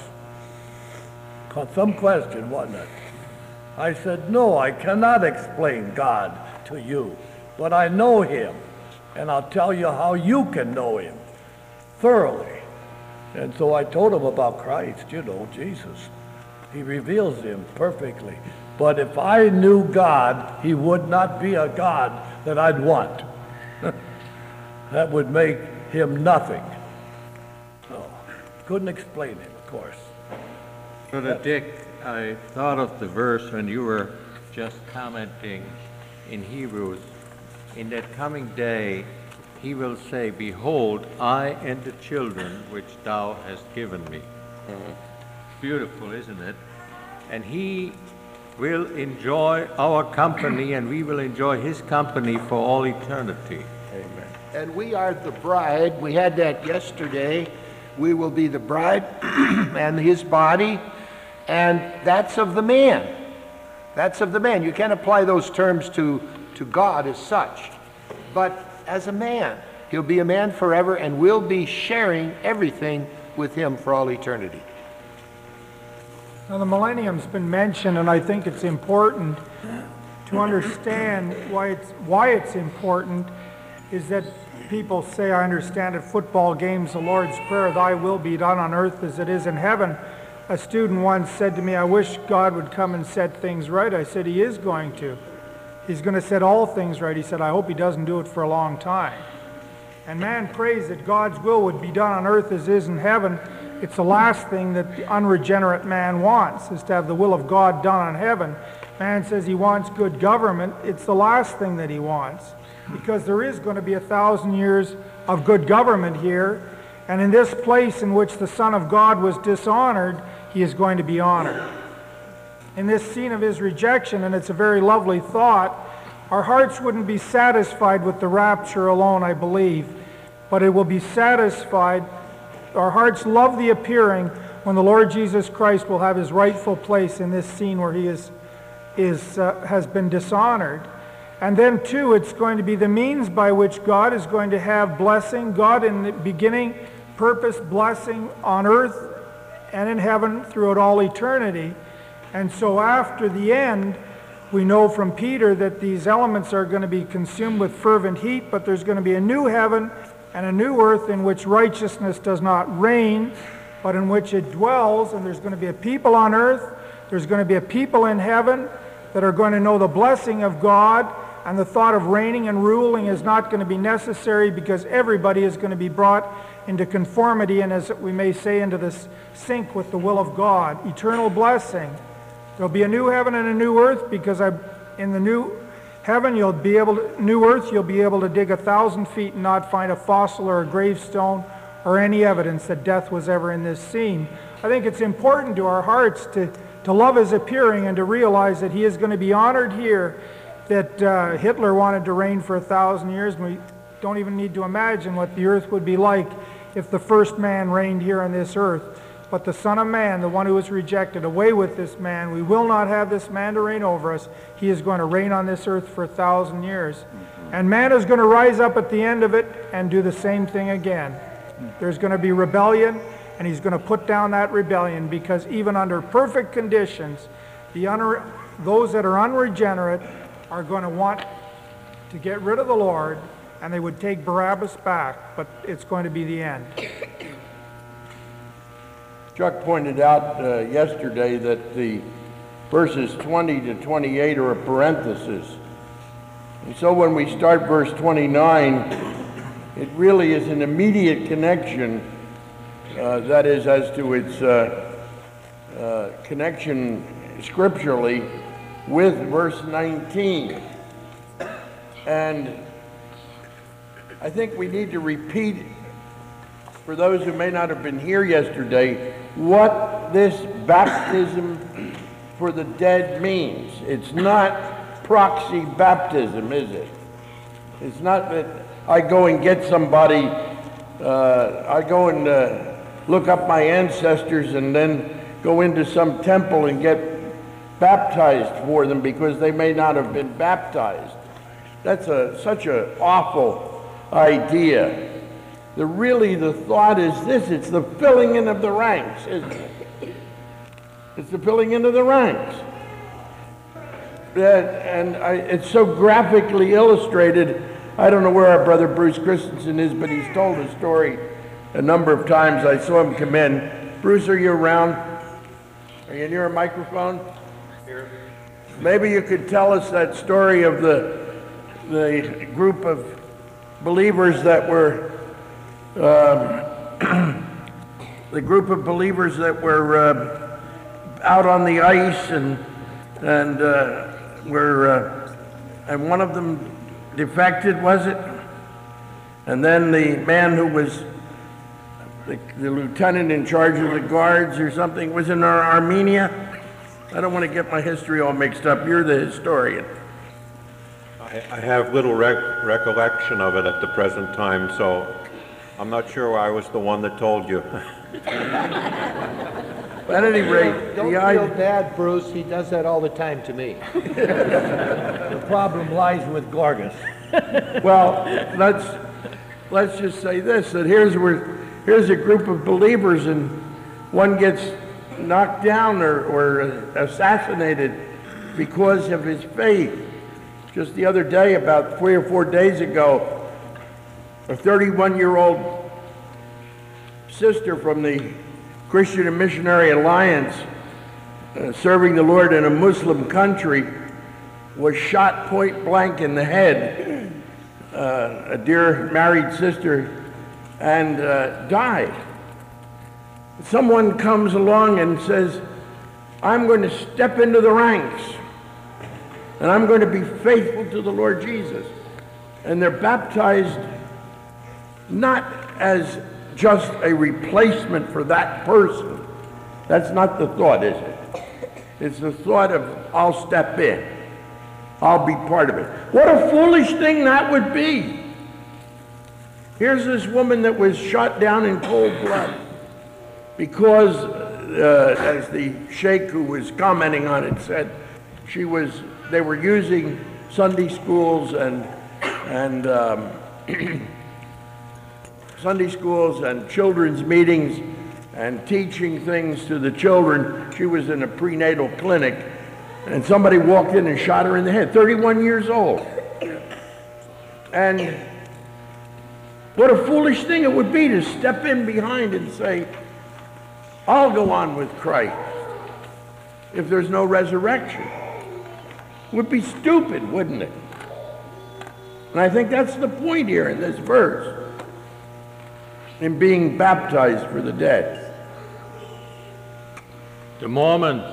Some question, wasn't it? I said, no, I cannot explain God to you, but I know him, and I'll tell you how you can know him thoroughly. And so I told him about Christ, Jesus. He reveals him perfectly. But if I knew God, he would not be a God that I'd want. That would make him nothing. So, couldn't explain him, of course. Brother Dick, I thought of the verse when you were just commenting in Hebrews. In that coming day, he will say, behold, I and the children which thou hast given me. Beautiful, isn't it? And he will enjoy our company, and we will enjoy his company for all eternity. Amen. And we are the bride. We had that yesterday. We will be the bride and his body, and that's of the man. That's of the man. You can't apply those terms to God as such. But as a man, he'll be a man forever, and we'll be sharing everything with him for all eternity. Now, the millennium's been mentioned, and I think it's important to understand why it's important is that people say, I understand at football games, the Lord's Prayer, thy will be done on earth as it is in heaven. A student once said to me, I wish God would come and set things right. I said, he is going to. He's going to set all things right. He said, I hope he doesn't do it for a long time. And man prays that God's will would be done on earth as it is in heaven. It's the last thing that the unregenerate man wants, is to have the will of God done on heaven. Man says he wants good government. It's the last thing that he wants, because there is going to be 1,000 years of good government here. And in this place in which the Son of God was dishonored, he is going to be honored. In this scene of his rejection, and it's a very lovely thought, our hearts wouldn't be satisfied with the rapture alone, I believe, but it will be satisfied. Our hearts love the appearing when the Lord Jesus Christ will have his rightful place in this scene where he has been dishonored. And then, too, it's going to be the means by which God is going to have blessing. God in the beginning purposed blessing on earth and in heaven throughout all eternity. And so after the end, we know from Peter that these elements are going to be consumed with fervent heat, but there's going to be a new heaven and a new earth in which righteousness does not reign, but in which it dwells, and there's going to be a people on earth, there's going to be a people in heaven that are going to know the blessing of God, and the thought of reigning and ruling is not going to be necessary because everybody is going to be brought into conformity and, as we may say, into this sync with the will of God. Eternal blessing. There'll be a new heaven and a new earth because in the new heaven, new earth, you'll be able to dig 1,000 feet and not find a fossil or a gravestone or any evidence that death was ever in this scene. I think it's important to our hearts to love his appearing and to realize that he is going to be honored here, that Hitler wanted to reign for 1,000 years, and we don't even need to imagine what the earth would be like if the first man reigned here on this earth. But the Son of Man, the one who was rejected, away with this man. We will not have this man to reign over us. He is going to reign on this earth for 1,000 years. And man is going to rise up at the end of it and do the same thing again. There's going to be rebellion, and he's going to put down that rebellion, because even under perfect conditions, those that are unregenerate are going to want to get rid of the Lord, and they would take Barabbas back, but it's going to be the end. Chuck pointed out yesterday that the verses 20 to 28 are a parenthesis. And so when we start verse 29, it really is an immediate connection, that is, as to its connection scripturally with verse 19. And I think we need to repeat, for those who may not have been here yesterday, what this baptism for the dead means. It's not proxy baptism, is it? It's not that I go and get somebody, I go and look up my ancestors and then go into some temple and get baptized for them because they may not have been baptized. That's such an awful idea. The thought is this: it's the filling in of the ranks, isn't it? It's the filling in of the ranks. It's so graphically illustrated. I don't know where our brother Bruce Christensen is, but he's told a story a number of times. I saw him come in. Bruce, are you around? Are you near a microphone? Here. Maybe you could tell us that story of the group of believers that were out on the ice, and one of them defected, was it? And then the man who was the lieutenant in charge of the guards or something was in Armenia. I don't want to get my history all mixed up. You're the historian. I have little recollection of it at the present time, so I'm not sure I was the one that told you. At any rate, don't feel bad, Bruce. He does that all the time to me. The problem lies with Gorgas. Well, let's just say this: that here's a group of believers, and one gets knocked down or assassinated because of his faith. Just the other day, about 3 or 4 days ago, a 31-year-old sister from the Christian and Missionary Alliance, serving the Lord in a Muslim country, was shot point blank in the head, a dear married sister, and died. Someone comes along and says, I'm going to step into the ranks, and I'm going to be faithful to the Lord Jesus. And they're baptized not as just a replacement for that person. That's not the thought, is it? It's the thought of, I'll step in. I'll be part of it. What a foolish thing that would be. Here's this woman that was shot down in cold blood because, as the sheikh who was commenting on it said, they were using Sunday schools and Sunday schools and children's meetings and teaching things to the children. She was in a prenatal clinic, and somebody walked in and shot her in the head, 31 years old. And what a foolish thing it would be to step in behind and say, I'll go on with Christ if there's no resurrection. It would be stupid, wouldn't it? And I think that's the point here in this verse, in being baptized for the dead. The Mormons,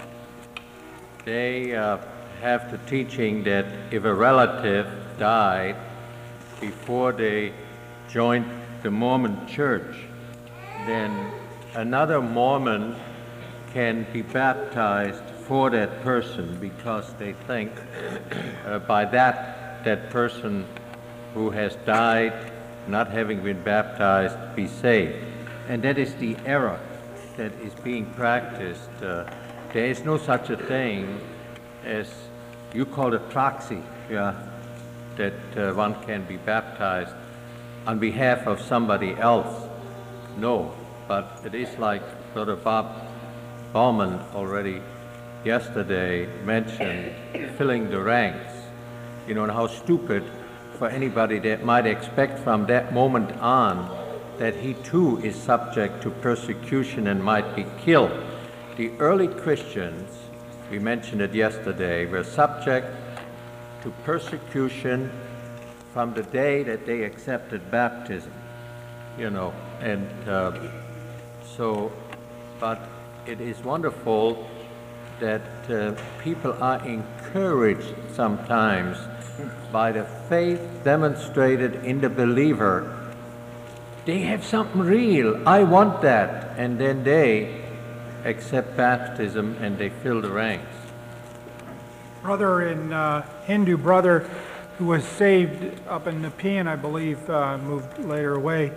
they have the teaching that if a relative died before they joined the Mormon church, then another Mormon can be baptized for that person, because they think by that person who has died, not having been baptized, be saved. And that is the error that is being practiced. There is no such a thing as, you call it proxy, that one can be baptized on behalf of somebody else. No, but it is like Brother Bob Bauman already yesterday mentioned, filling the ranks. You know, and how stupid for anybody that might expect from that moment on that he too is subject to persecution and might be killed. The early Christians, we mentioned it yesterday, were subject to persecution from the day that they accepted baptism, you know, and but it is wonderful that people are encouraged sometimes by the faith demonstrated in the believer. They have something real. I want that. And then they accept baptism and they fill the ranks. Hindu brother who was saved up in Nepean, I believe, moved later away.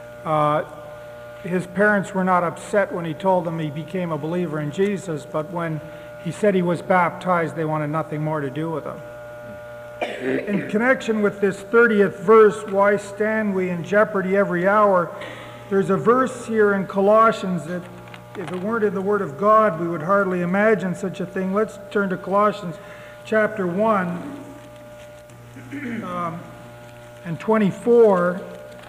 His parents were not upset when he told them he became a believer in Jesus, but when he said he was baptized, they wanted nothing more to do with him. In connection with this 30th verse, why stand we in jeopardy every hour? There's a verse here in Colossians that if it weren't in the Word of God, we would hardly imagine such a thing. Let's turn to Colossians chapter 1 and 24.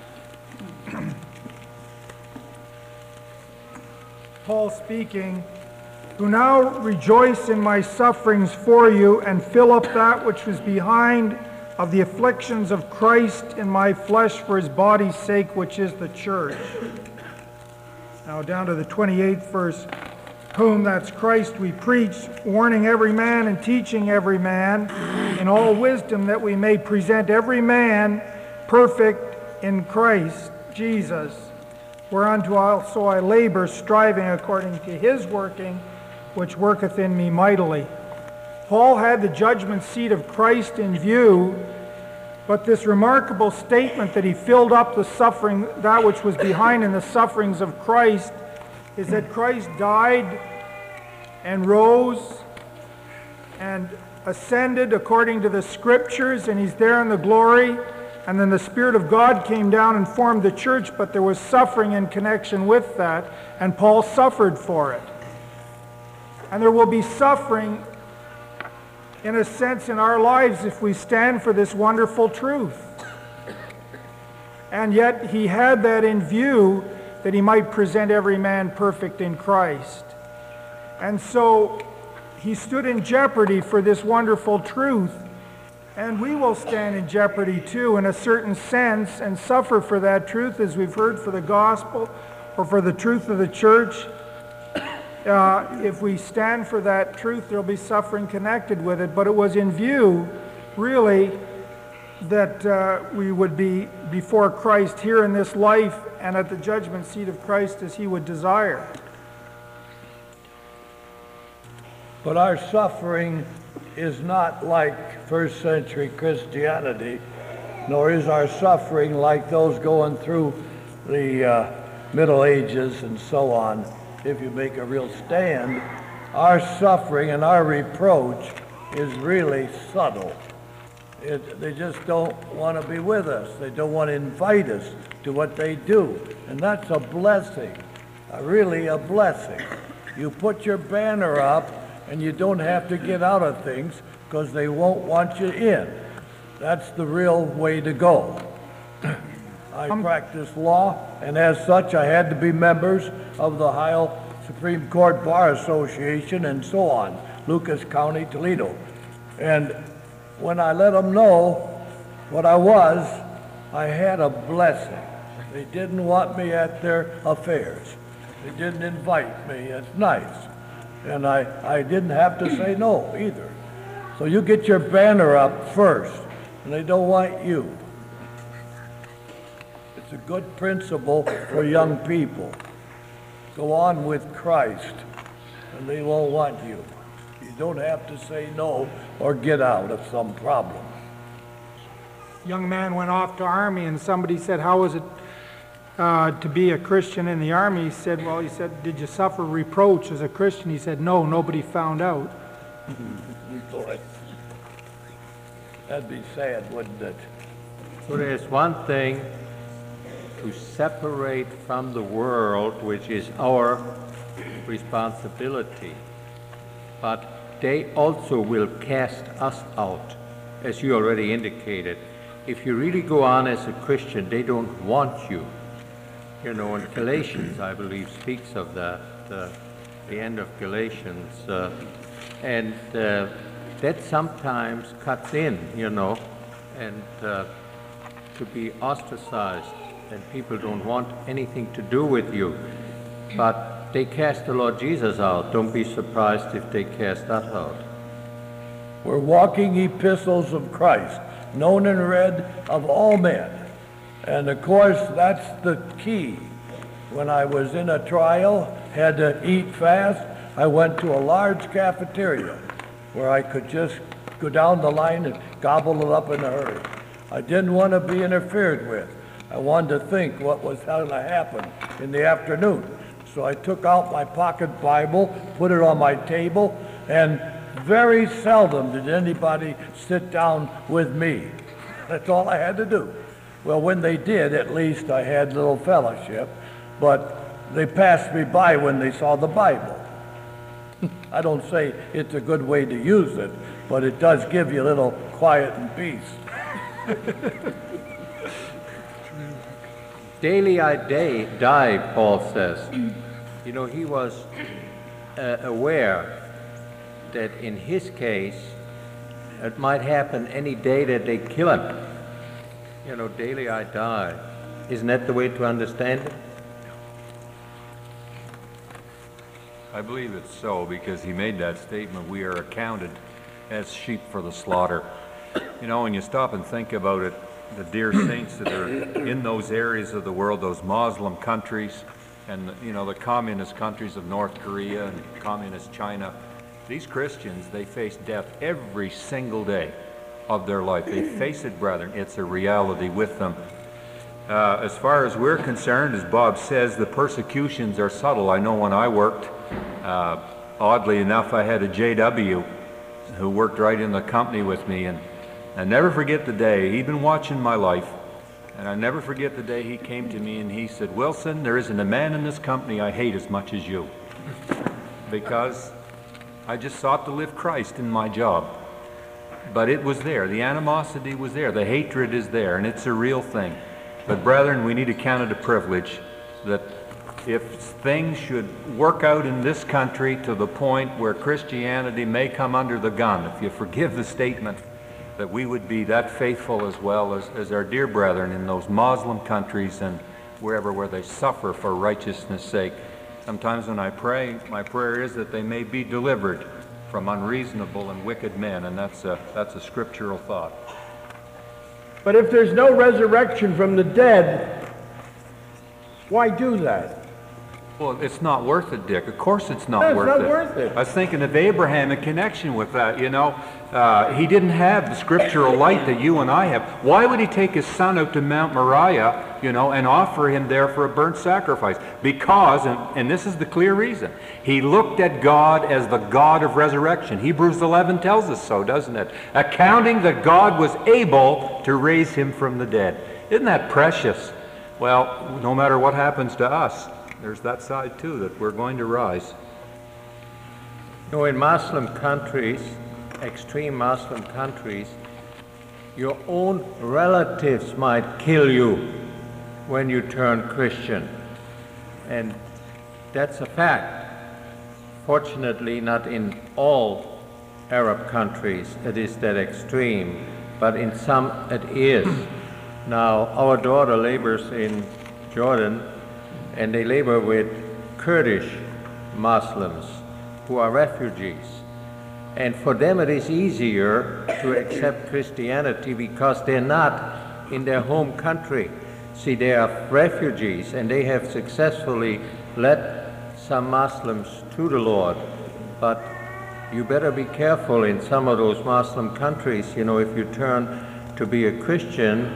Paul speaking, who now rejoice in my sufferings for you and fill up that which was behind of the afflictions of Christ in my flesh for his body's sake, which is the church. Now down to the 28th verse, whom, that's Christ, we preach, warning every man and teaching every man in all wisdom, that we may present every man perfect in Christ Jesus, whereunto also I labor, striving according to his working, which worketh in me mightily. Paul had the judgment seat of Christ in view, but this remarkable statement that he filled up the suffering, that which was behind in the sufferings of Christ, is that Christ died and rose and ascended according to the Scriptures, and he's there in the glory, and then the Spirit of God came down and formed the church, but there was suffering in connection with that, and Paul suffered for it. And there will be suffering, in a sense, in our lives if we stand for this wonderful truth. And yet he had that in view, that he might present every man perfect in Christ. And so he stood in jeopardy for this wonderful truth. And we will stand in jeopardy too, in a certain sense, and suffer for that truth, as we've heard, for the gospel or for the truth of the church. If we stand for that truth, there'll be suffering connected with it. But it was in view, really, that we would be before Christ here in this life and at the judgment seat of Christ as he would desire. But our suffering is not like first century Christianity, nor is our suffering like those going through the Middle Ages and so on. If you make a real stand, our suffering and our reproach is really subtle. They just don't want to be with us. They don't want to invite us to what they do. And that's a blessing. really a blessing. You put your banner up and you don't have to get out of things because they won't want you in. That's the real way to go. I practice law, and as such I had to be members of the Ohio Supreme Court Bar Association and so on, Lucas County, Toledo. And when I let them know what I was, I had a blessing. They didn't want me at their affairs. They didn't invite me. It's nice. And I didn't have to say no either. So you get your banner up first, and they don't want you. It's a good principle for young people. Go on with Christ, and they won't want you. You don't have to say no or get out of some problem. Young man went off to Army, and somebody said, how was it to be a Christian in the Army? He said, well, did you suffer reproach as a Christian? He said, no, nobody found out. Boy, that'd be sad, wouldn't it? So there's one thing to separate from the world, which is our responsibility. But they also will cast us out, as you already indicated. If you really go on as a Christian, they don't want you. You know, and Galatians, I believe, speaks of that, the end of Galatians. And that sometimes cuts in, you know, and to be ostracized, and people don't want anything to do with you. But they cast the Lord Jesus out. Don't be surprised if they cast that out. We're walking epistles of Christ, known and read of all men. And of course, that's the key. When I was in a trial, had to eat fast, I went to a large cafeteria where I could just go down the line and gobble it up in a hurry. I didn't want to be interfered with. I wanted to think what was going to happen in the afternoon. So I took out my pocket Bible, put it on my table, and very seldom did anybody sit down with me. That's all I had to do. Well, when they did, at least I had a little fellowship, but they passed me by when they saw the Bible. I don't say it's a good way to use it, but it does give you a little quiet and peace. Daily I die, Paul says. You know, he was aware that in his case, it might happen any day that they kill him. You know, daily I die. Isn't that the way to understand it? I believe it's so, because he made that statement, we are accounted as sheep for the slaughter. You know, when you stop and think about it, the dear saints that are in those areas of the world, those Muslim countries, and, you know, the communist countries of North Korea and communist China, these Christians, they face death every single day of their life. They face it, brethren. It's a reality with them. As far as we're concerned, as Bob says, the persecutions are subtle. I know when I worked, oddly enough, I had a JW who worked right in the company with me, and I never forget the day. He'd been watching my life, and I never forget the day he came to me and he said, Wilson, there isn't a man in this company I hate as much as you, because I just sought to live Christ in my job. But it was there. The animosity was there. The hatred is there, and it's a real thing. But brethren, we need to count it a privilege that if things should work out in this country to the point where Christianity may come under the gun, if you forgive the statement, that we would be that faithful as well as our dear brethren in those Muslim countries and wherever where they suffer for righteousness' sake. Sometimes when I pray, my prayer is that they may be delivered from unreasonable and wicked men, and that's a scriptural thought. But if there's no resurrection from the dead, why do that? Well, it's not worth it, Dick. Of course it's not No, worth it's it. not worth it. I was thinking of Abraham in connection with that, you know. He didn't have the scriptural light that you and I have. Why would he take his son out to Mount Moriah, you know, and offer him there for a burnt sacrifice? Because, and this is the clear reason, he looked at God as the God of resurrection. Hebrews 11 tells us so, doesn't it? Accounting that God was able to raise him from the dead. Isn't that precious? Well, no matter what happens to us, there's that side too, that we're going to rise. No, in Muslim countries, extreme Muslim countries, your own relatives might kill you when you turn Christian. And that's a fact. Fortunately, not in all Arab countries it is that extreme, but in some it is. Now, our daughter labors in Jordan, and they labor with Kurdish Muslims who are refugees. And for them it is easier to accept Christianity because they're not in their home country. See, they are refugees, and they have successfully led some Muslims to the Lord. But you better be careful in some of those Muslim countries. You know, if you turn to be a Christian,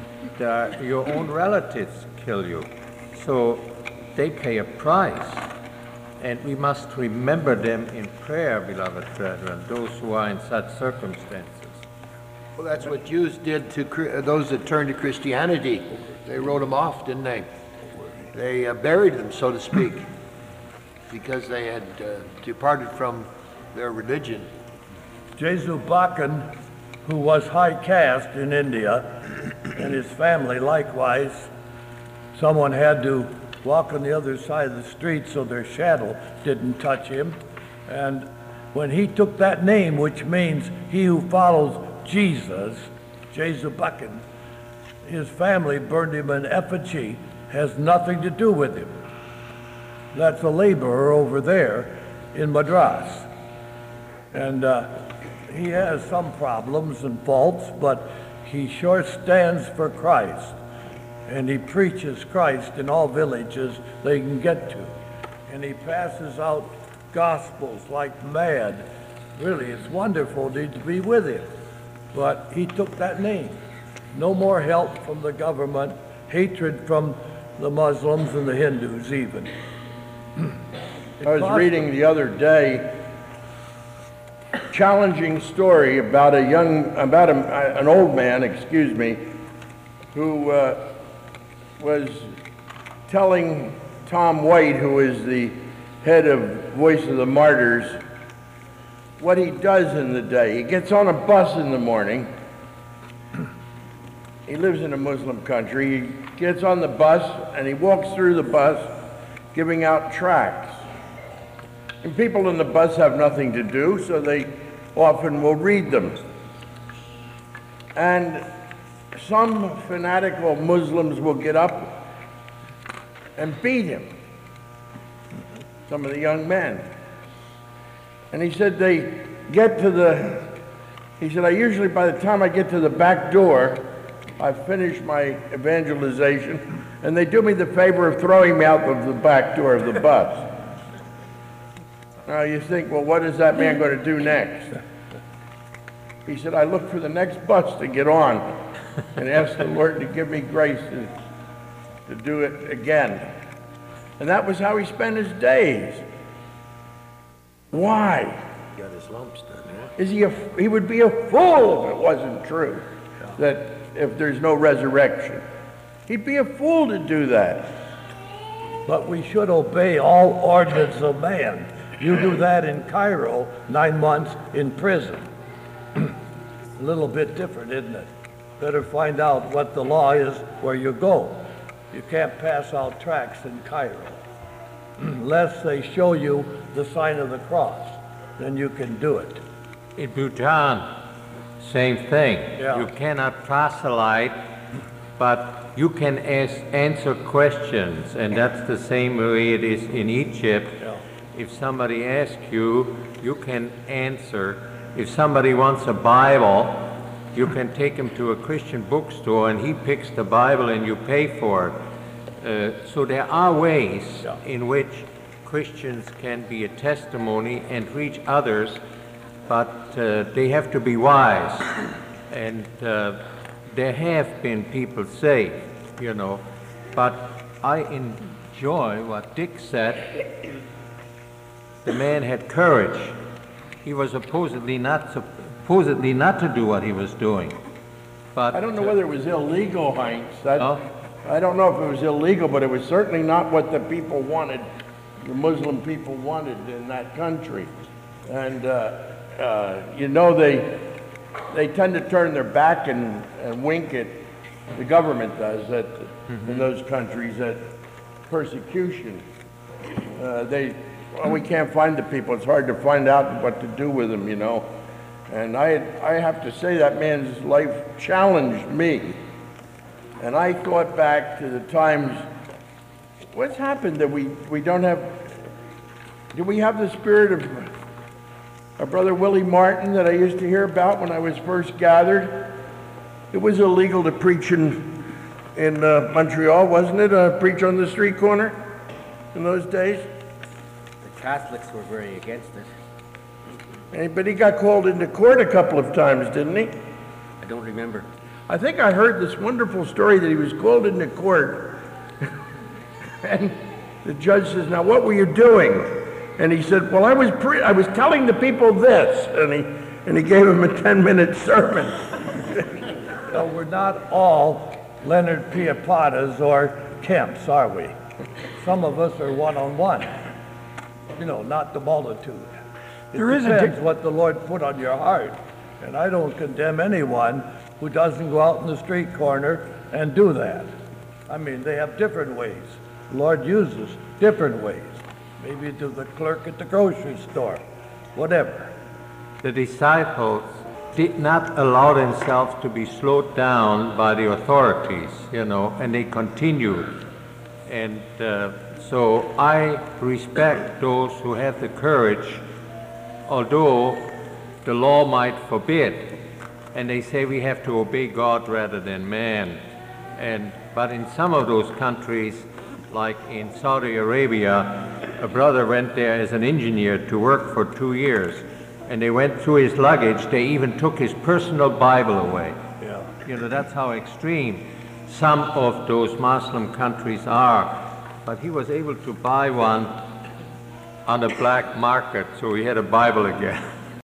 your own relatives kill you. So they pay a price. And we must remember them in prayer, beloved brethren, those who are in such circumstances. Well, that's what Jews did to those that turned to Christianity. They wrote them off, didn't they? They buried them, so to speak, because they had departed from their religion. Jesu Bakan, who was high caste in India, and his family likewise, someone had to walk on the other side of the street so their shadow didn't touch him. And when he took that name, which means he who follows Jesus, Jesu Bakan, his family burned him in effigy, has nothing to do with him. That's a laborer over there in Madras. And he has some problems and faults, but he sure stands for Christ. And he preaches Christ in all villages they can get to. And he passes out gospels like mad. Really, it's wonderful to be with him. But he took that name. No more help from the government, hatred from the Muslims and the Hindus even. I was reading the other day challenging story about an old man, who was telling Tom White, who is the head of Voice of the Martyrs, what he does in the day. He gets on a bus in the morning. He lives in a Muslim country. He gets on the bus and he walks through the bus giving out tracts. And people in the bus have nothing to do, so they often will read them. And some fanatical Muslims will get up and beat him, some of the young men. And he said I usually, by the time I get to the back door, I've finished my evangelization, and they do me the favor of throwing me out of the back door of the bus. Now you think, well, what is that man going to do next? He said, I look for the next bus to get on and ask the Lord to give me grace to do it again. And that was how he spent his days. Why? He got his lumps done, He would be a fool if it wasn't true, that if there's no resurrection. He'd be a fool to do that. But we should obey all ordinance of man. You do that in Cairo, 9 months in prison. A little bit different, isn't it? Better find out what the law is where you go. You can't pass out tracts in Cairo unless they show you the sign of the cross. Then you can do it. In Bhutan, same thing. Yeah. You cannot proselyte, but you can answer questions, and that's the same way it is in Egypt. Yeah. If somebody asks you, you can answer. If somebody wants a Bible, you can take him to a Christian bookstore and he picks the Bible and you pay for it. So there are ways in which Christians can be a testimony and reach others, but they have to be wise. And there have been people saved, you know, but I enjoy what Dick said. The man had courage. He was supposedly not to do what he was doing. But I don't know whether it was illegal, Heinz. I don't know if it was illegal, but it was certainly not what the people wanted, the Muslim people wanted in that country. And, you know, they tend to turn their back and wink at, the government does, in those countries, at persecution. Well, we can't find the people. It's hard to find out what to do with them, you know. And I have to say that man's life challenged me. And I thought back to the times, what's happened that we don't have, do we have the spirit of our brother Willie Martin that I used to hear about when I was first gathered? It was illegal to preach in Montreal, wasn't it? Preach on the street corner in those days? The Catholics were very against it. But he got called into court a couple of times, didn't he? I don't remember. I think I heard this wonderful story that he was called into court. And the judge says, now what were you doing? And he said, well, I was telling the people this. And he gave him a 10-minute sermon. So we're not all Leonard Piapatas or Kemps, are we? Some of us are one-on-one. You know, not the multitude. It depends what the Lord put on your heart. And I don't condemn anyone who doesn't go out in the street corner and do that. I mean, they have different ways. The Lord uses different ways. Maybe to the clerk at the grocery store, whatever. The disciples did not allow themselves to be slowed down by the authorities, you know, and they continued. And so I respect those who have the courage, although the law might forbid. And they say we have to obey God rather than man. But in some of those countries, like in Saudi Arabia, a brother went there as an engineer to work for 2 years. And they went through his luggage. They even took his personal Bible away. Yeah. You know, that's how extreme some of those Muslim countries are. But he was able to buy one on the black market, so he had a Bible again.